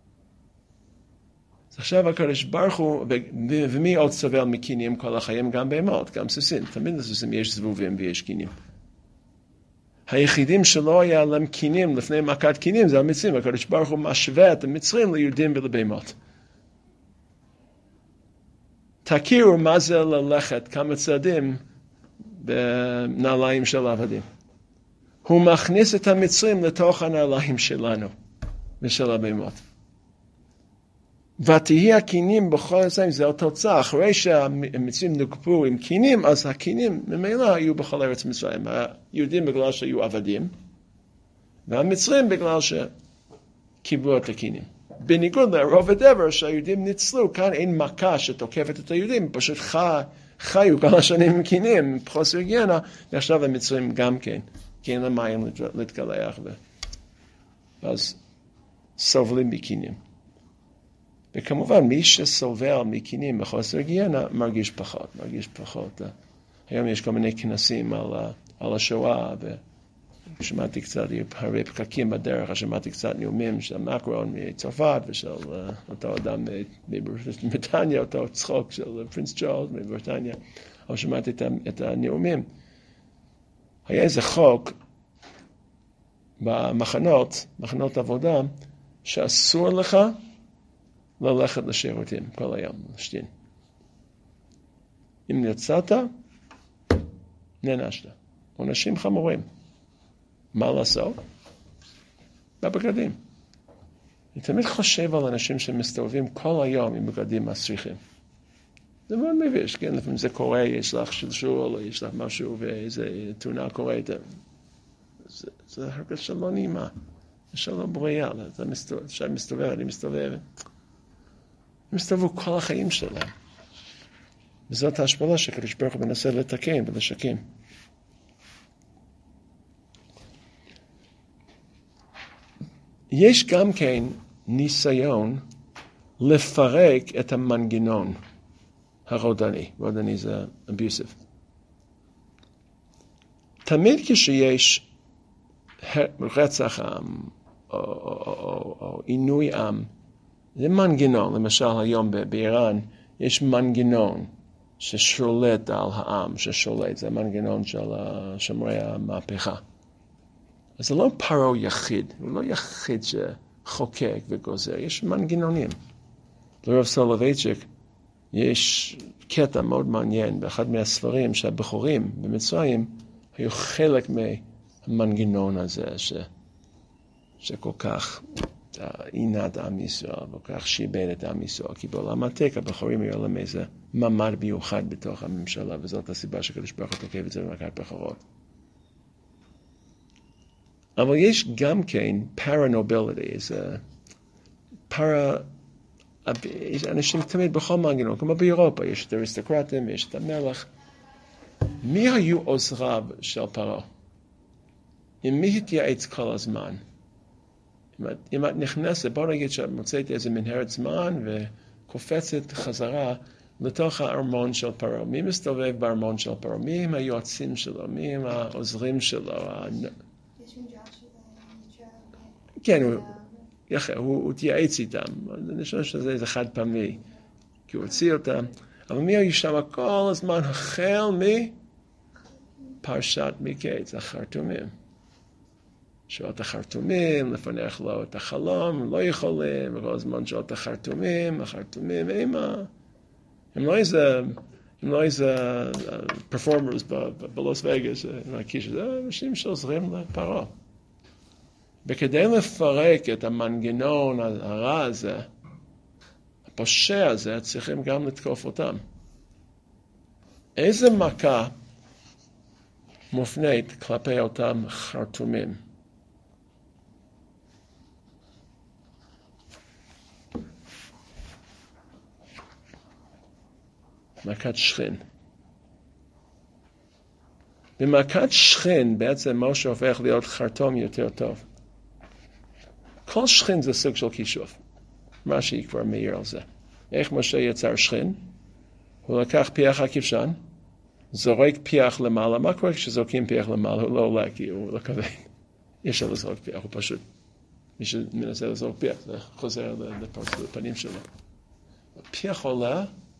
[SPEAKER 1] אז עכשיו הקדוש ברוך הוא, ומי עוד סובל מקינים כל החיים? גם בהמות, גם סוסים. תמיד לסוסים יש זבובים ויש קינים. היחידים שלא היה להם קינים לפני מכת קינים זה המצרים. הקדוש ברוך הוא משווה את המצרים ליהודים ולבהמות. תכירו מה זה ללכת כמה צעדים בנעליים של עבדים. הוא מכניס את המצרים לתוך הנעליים שלנו ושל הבהמות. ותהי הקינים בכל ארץ, זה התוצאה. אחרי שהמצרים נוקפו עם קינים, אז הקינים ממילא היו בכל ארץ מצרים. היהודים בגלל שהיו עבדים, והמצרים בגלל שקיבלו את הקינים. בניגוד לערוב ודבר שהיהודים ניצלו, כאן אין מכה שתוקפת את היהודים, פשוט חיו כמה שנים עם קינים, בחוסר היגיינה, ועכשיו המצרים גם כן, כי אין להם מים להתגלח, אז סובלים מקינים. וכמובן, מי שסובל מקינים בחוסר היגיינה, מרגיש פחות. היום יש כל מיני כנסים על השואה, ושמעתי קצת, הרבה פקקים בדרך, שמעתי קצת נאומים של מקרון מצרפת, ושל אותו אדם מבריטניה, אותו צחוק של פרינס צ'ארלס מבריטניה, אבל שמעתי את הנאומים. היה איזה חוק במחנות עבודה, שאסור לך ללכת לשירותים כל היום, לשתין. אם יצאת, נענשת. עונשים חמורים. מה לעשות? בבגדים. אני תמיד חושב על אנשים שמסתובבים כל היום עם בגדים מסריחים. זה מאוד מביש, כן? לפעמים זה קורה, יש לך שלשול, או יש לך משהו, ואיזה תאונה קורית. זה הרגש שלא נעימה. זה שלא בריאה. אני מסתובב. הם הסתובבו כל החיים שלהם. וזאת ההשפלה שהקדוש ברוך הוא מנסה לתקן ולשקם. יש גם כן ניסיון לפרק את המנגנון הרודני. רודני זה abusive. תמיד כשיש רצח עם או עינוי עם, זה מנגנון. למשל היום באיראן יש מנגנון ששולט על העם, זה מנגנון של שומרי המהפכה. אז זה לא פרעה יחיד, הוא לא יחיד שחוקק וגוזר, יש מנגנונים. לרב סולובייצ'יק יש קטע מאוד מעניין באחד מהספרים שהבחורים במצרים היו חלק מהמנגנון הזה שכל כך עינת עם ישראל, וכל כך שיבד את עם ישראל, כי בעולם העתיק הבחורים היו להם איזה מעמד מיוחד בתוך הממשלה, וזאת הסיבה שהקדוש ברוך הוא תוקף את זה במכת בכורות. אבל יש גם כן paranobility, יש אנשים תמיד בכל מנגנון, כמו באירופה, יש את האריסטוקרטים, יש את המלך. מי היו עוזריו של פרעה? עם מי התייעץ כל הזמן? אם את נכנסת, בוא נגיד שאת מוצאת איזה מנהרת זמן וקופצת חזרה לתוך הארמון של פרעה. מי מסתובב בארמון של פרעה? מי הם היועצים שלו? מי הם העוזרים שלו? כן, הוא תייעץ איתם. אני חושב שזה איזה חד פעמי, כי הוא הוציא אותם. אבל מי היו שם כל הזמן החל מפרשת מקץ, החרטומים. שעות החרטומים, לפנך לו את החלום, לא יכולים, וכל הזמן שעות החרטומים, הם לא איזה פרפורמרס בלוס וגאס, זה אנשים שעוזרים לפרעה. וכדי לפרק את המנגנון הרע הזה, הפושע הזה, צריכים גם לתקוף אותם. איזה מכה מופנית כלפי אותם חרטומים? מכת שכין. במכת שכין בעצם משה הופך להיות חרטום יותר טוב. כל שכין זה סוג של כישוף. רש"י כבר מעיר על זה. איך משה יצר שכין? הוא לקח פיח הכבשן, זורק פיח למעלה. מה קורה כשזורקים פיח למעלה? הוא לא עולה כי הוא לא כבד. אי אפשר לזרוק פיח, הוא פשוט. מי שמנסה לזרוק פיח, זה חוזר לפנים שלו. הפיח עולה,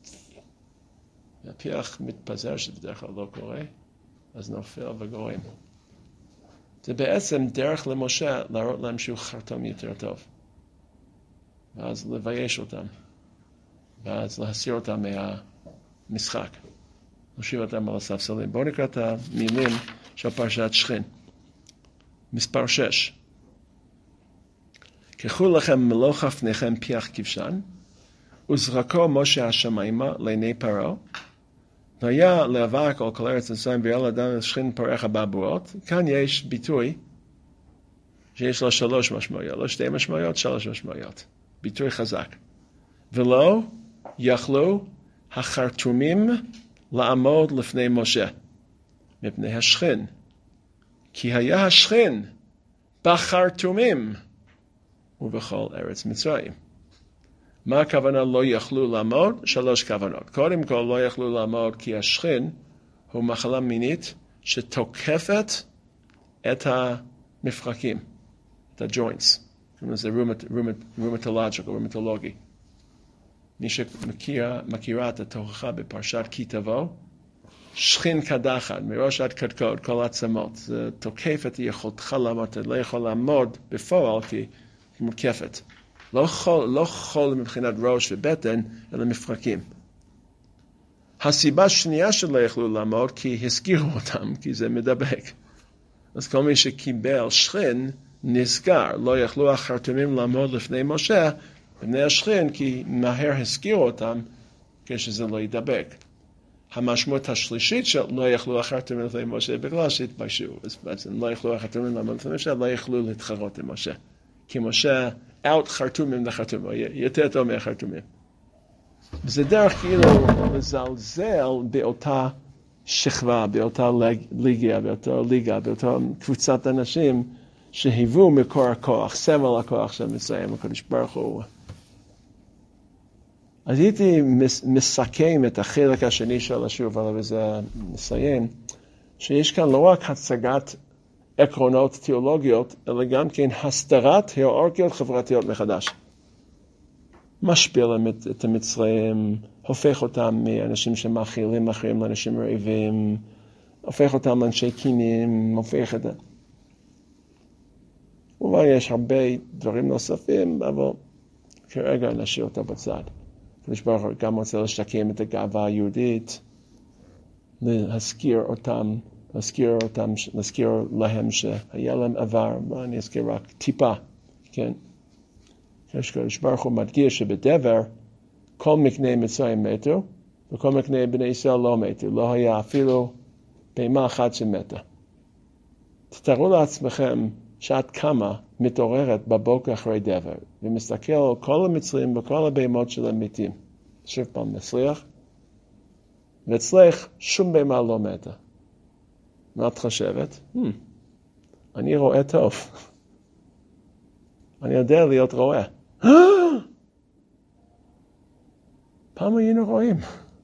[SPEAKER 1] והפיח מתפזר, שבדרך כלל לא קורה, אז נופל וגורם. זה בעצם דרך למשה להראות להם שהוא חרטום יותר טוב. ואז לבייש אותם. ואז להסיר אותם מהמשחק. להושיב אותם על הספסלים. בואו נקרא את המילים של פרשת שכין. מספר 6. קחו לכם מלוך לפניכם פיח כבשן, וזרקו משה השמיימה לעיני פרעה, והיה לאבק על כל ארץ מצרים ויראה לאדם שכין פורח הבבואות. כאן יש ביטוי שיש לו 3 משמעויות, לא 2 משמעויות, 3 משמעויות. ביטוי חזק. ולא יכלו החרטומים לעמוד לפני משה, מפני השכין. כי היה השכין בחרטומים ובכל ארץ מצרים. מה הכוונה לא יכלו לעמוד? 3 כוונות. קודם כל לא יכלו לעמוד כי השכין הוא מחלה מינית שתוקפת את המפרקים, את הג'וינטס. זה רומטולוגי. מי שמכירה את התוכחה בפרשת כי תבוא, שכין קדחת, מראש עד קדקוד, כל העצמות. זה תוקף את יכולתך לעמוד, אתה לא יכול לעמוד בפועל כי היא מוקפת. לא חול מבחינת ראש ובטן, אלא מפרקים. הסיבה השנייה שלא יכלו לעמוד, כי הסגירו אותם, כי זה מדבק. אז כל מי שקיבל שכין, נסגר. לא יכלו החרטומים לעמוד לפני משה, לפני השכין, כי מהר הסגירו אותם, כשזה לא ידבק. המשמעות השלישית של לא יכלו החרטומים לפני משה, בגלל שהתביישו. אז בעצם לא יכלו החרטומים לעמוד לפני משה, לא יכלו להתחרות עם משה. כי משה out חרטומים לחרטומים, יותר טוב מהחרטומים. וזה דרך כאילו לזלזל באותה שכבה, באותה ליגה, באותה קבוצת אנשים שהיוו מקור הכוח, סמל הכוח של מצרים, הקדוש ברוך הוא. אז הייתי מסכם את החלק השני של השיעור, אבל בזה מסיים, שיש כאן לא רק הצגת עקרונות תיאולוגיות, אלא גם כן הסתרת היררכיות חברתיות מחדש. משפיע את המצרים, הופך אותם מאנשים שמאכילים אחרים לאנשים רעבים, הופך אותם לאנשי קינים, הופך את זה. אולי יש הרבה דברים נוספים, אבל כרגע נשאיר אותה בצד. הקדוש ברוך הוא גם רוצה לשקם את הגאווה היהודית, להזכיר להם שהיה להם עבר, ואני אזכיר רק טיפה, כן? הקדוש ברוך הוא מדגיש שבדבר, כל מקנה מצרים מתו, וכל מקנה בני ישראל לא מתו, לא היה אפילו בהמה אחת שמתה. תתארו לעצמכם שאת קמה מתעוררת בבוקר אחרי דבר, ומסתכל על כל המצרים וכל הבהמות של המתים. שוב פעם מסריח, ואצלך שום בהמה לא מתה. מה את חושבת? אני רואה טוב. אני יודע להיות רואה. פעם היינו רואים.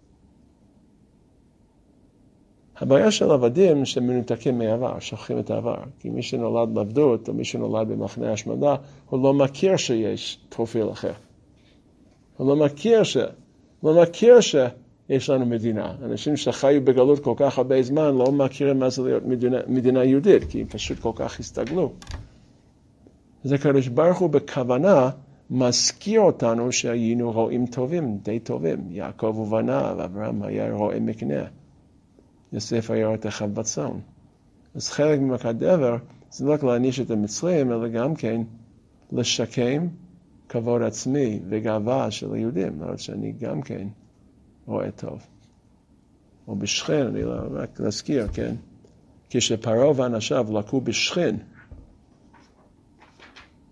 [SPEAKER 1] הבעיה של עבדים שמנותקים מהעבר, שוכחים את העבר. כי מי שנולד לעבדות, או מי שנולד במחנה השמדה, הוא לא מכיר שיש פרופיל אחר. הוא לא מכיר שיש לנו מדינה. אנשים שחיו בגלות כל כך הרבה זמן, לא מכירים מה זה להיות מדינה יהודית, כי הם פשוט כל כך הסתגלו. אז הקדוש ברוך הוא בכוונה מזכיר אותנו שהיינו רואים טובים, די טובים. יעקב ובניו, אברהם היה רואה מקנה. יוסף היה רואה אחיו בצאן. אז חלק ממכת דבר, זה לא רק להעניש את המצרים, אלא גם כן לשקם כבוד עצמי וגאווה של היהודים. למרות שאני גם כן רואה טוב. או בשכן, אני רק להזכיר, כן? כשפרעה ואנשיו לקו בשכן,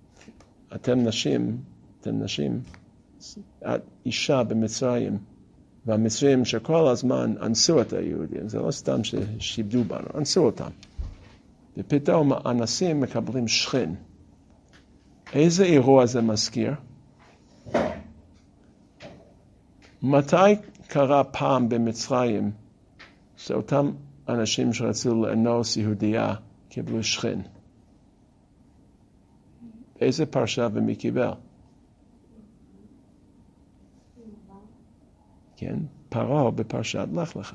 [SPEAKER 1] אתם נשים, את אישה במצרים, והמצרים שכל הזמן אנסו את היהודים, זה לא סתם ששיבדו בנו, אנסו אותם. ופתאום האנסים מקבלים שכין. איזה אירוע זה מזכיר? מתי קרה פעם במצרים שאותם אנשים שרצו לאנוס יהודייה קיבלו שכין? איזה פרשה ומי קיבל? כן, פרעה בפרשת לך לך.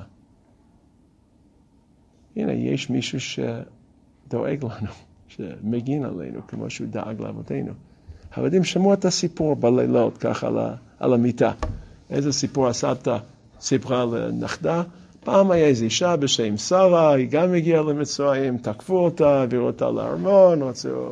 [SPEAKER 1] הנה, יש מישהו שדואג לנו, שמגין עלינו, כמו שהוא דאג לאבותינו. העבדים שמעו את הסיפור בלילות, ככה על המיטה. איזה סיפור הסבתא סיפרה לנכדה? פעם היה איזו אישה בשם שרה, היא גם הגיעה למצרים, תקפו אותה, העבירו אותה לארמון, רצו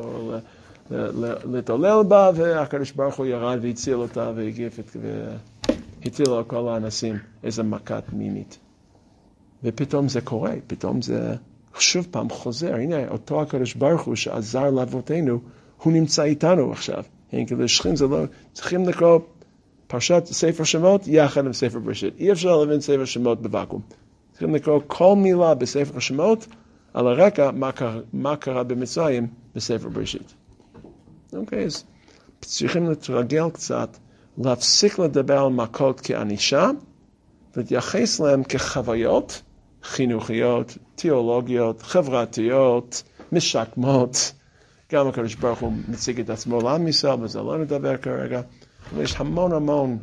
[SPEAKER 1] להתעולל בה, והקדוש ברוך הוא ירד והציל אותה והגיף הטיל על כל האנשים איזו מכת מינית. ופתאום זה קורה, פתאום זה שוב פעם חוזר. הנה, אותו הקדוש ברוך הוא שעזר לאבותינו, הוא נמצא איתנו עכשיו. כאילו שכין זה לא, צריכים לקרוא פרשת ספר שמות יחד עם ספר בראשית. אי אפשר להבין ספר שמות בוואקום. צריכים לקרוא כל מילה בספר שמות על הרקע מה קרה במצרים בספר בראשית. אוקיי, אז צריכים להתרגל קצת, להפסיק לדבר על מכות כאנישה, ולהתייחס להם כחוויות חינוכיות, תיאולוגיות, חברתיות, משקמות. גם הקדוש ברוך הוא מציג את עצמו לעם ישראל, וזה לא נדבר כרגע. יש המון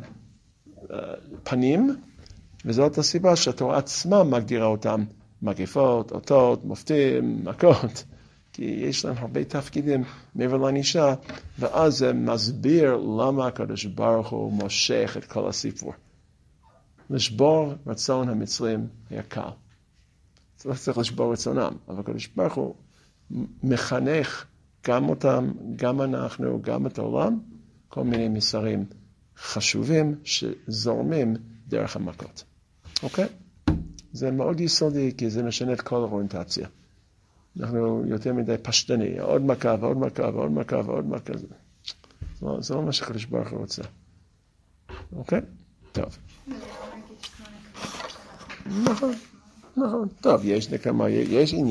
[SPEAKER 1] פנים, וזאת הסיבה שהתורה עצמה מגדירה אותם מגפות, אותות, מופתים, מכות. כי יש להם הרבה תפקידים מעבר לענישה, ואז זה מסביר למה הקדוש ברוך הוא מושך את כל הסיפור. לשבור רצון המצרים היה קל. זה לא צריך לשבור רצונם, אבל הקדוש ברוך הוא מחנך גם אותם, גם אנחנו, גם את העולם, כל מיני מסרים חשובים שזורמים דרך המכות. אוקיי? זה מאוד יסודי, כי זה משנה את כל האוריינטציה. אנחנו יותר מדי פשטני, עוד מכה ועוד מכה ועוד מכה ועוד מכה. זה לא מה שהקדוש ברוך הוא רוצה. אוקיי? טוב. נכון. טוב, יש נקמה, יש עניין.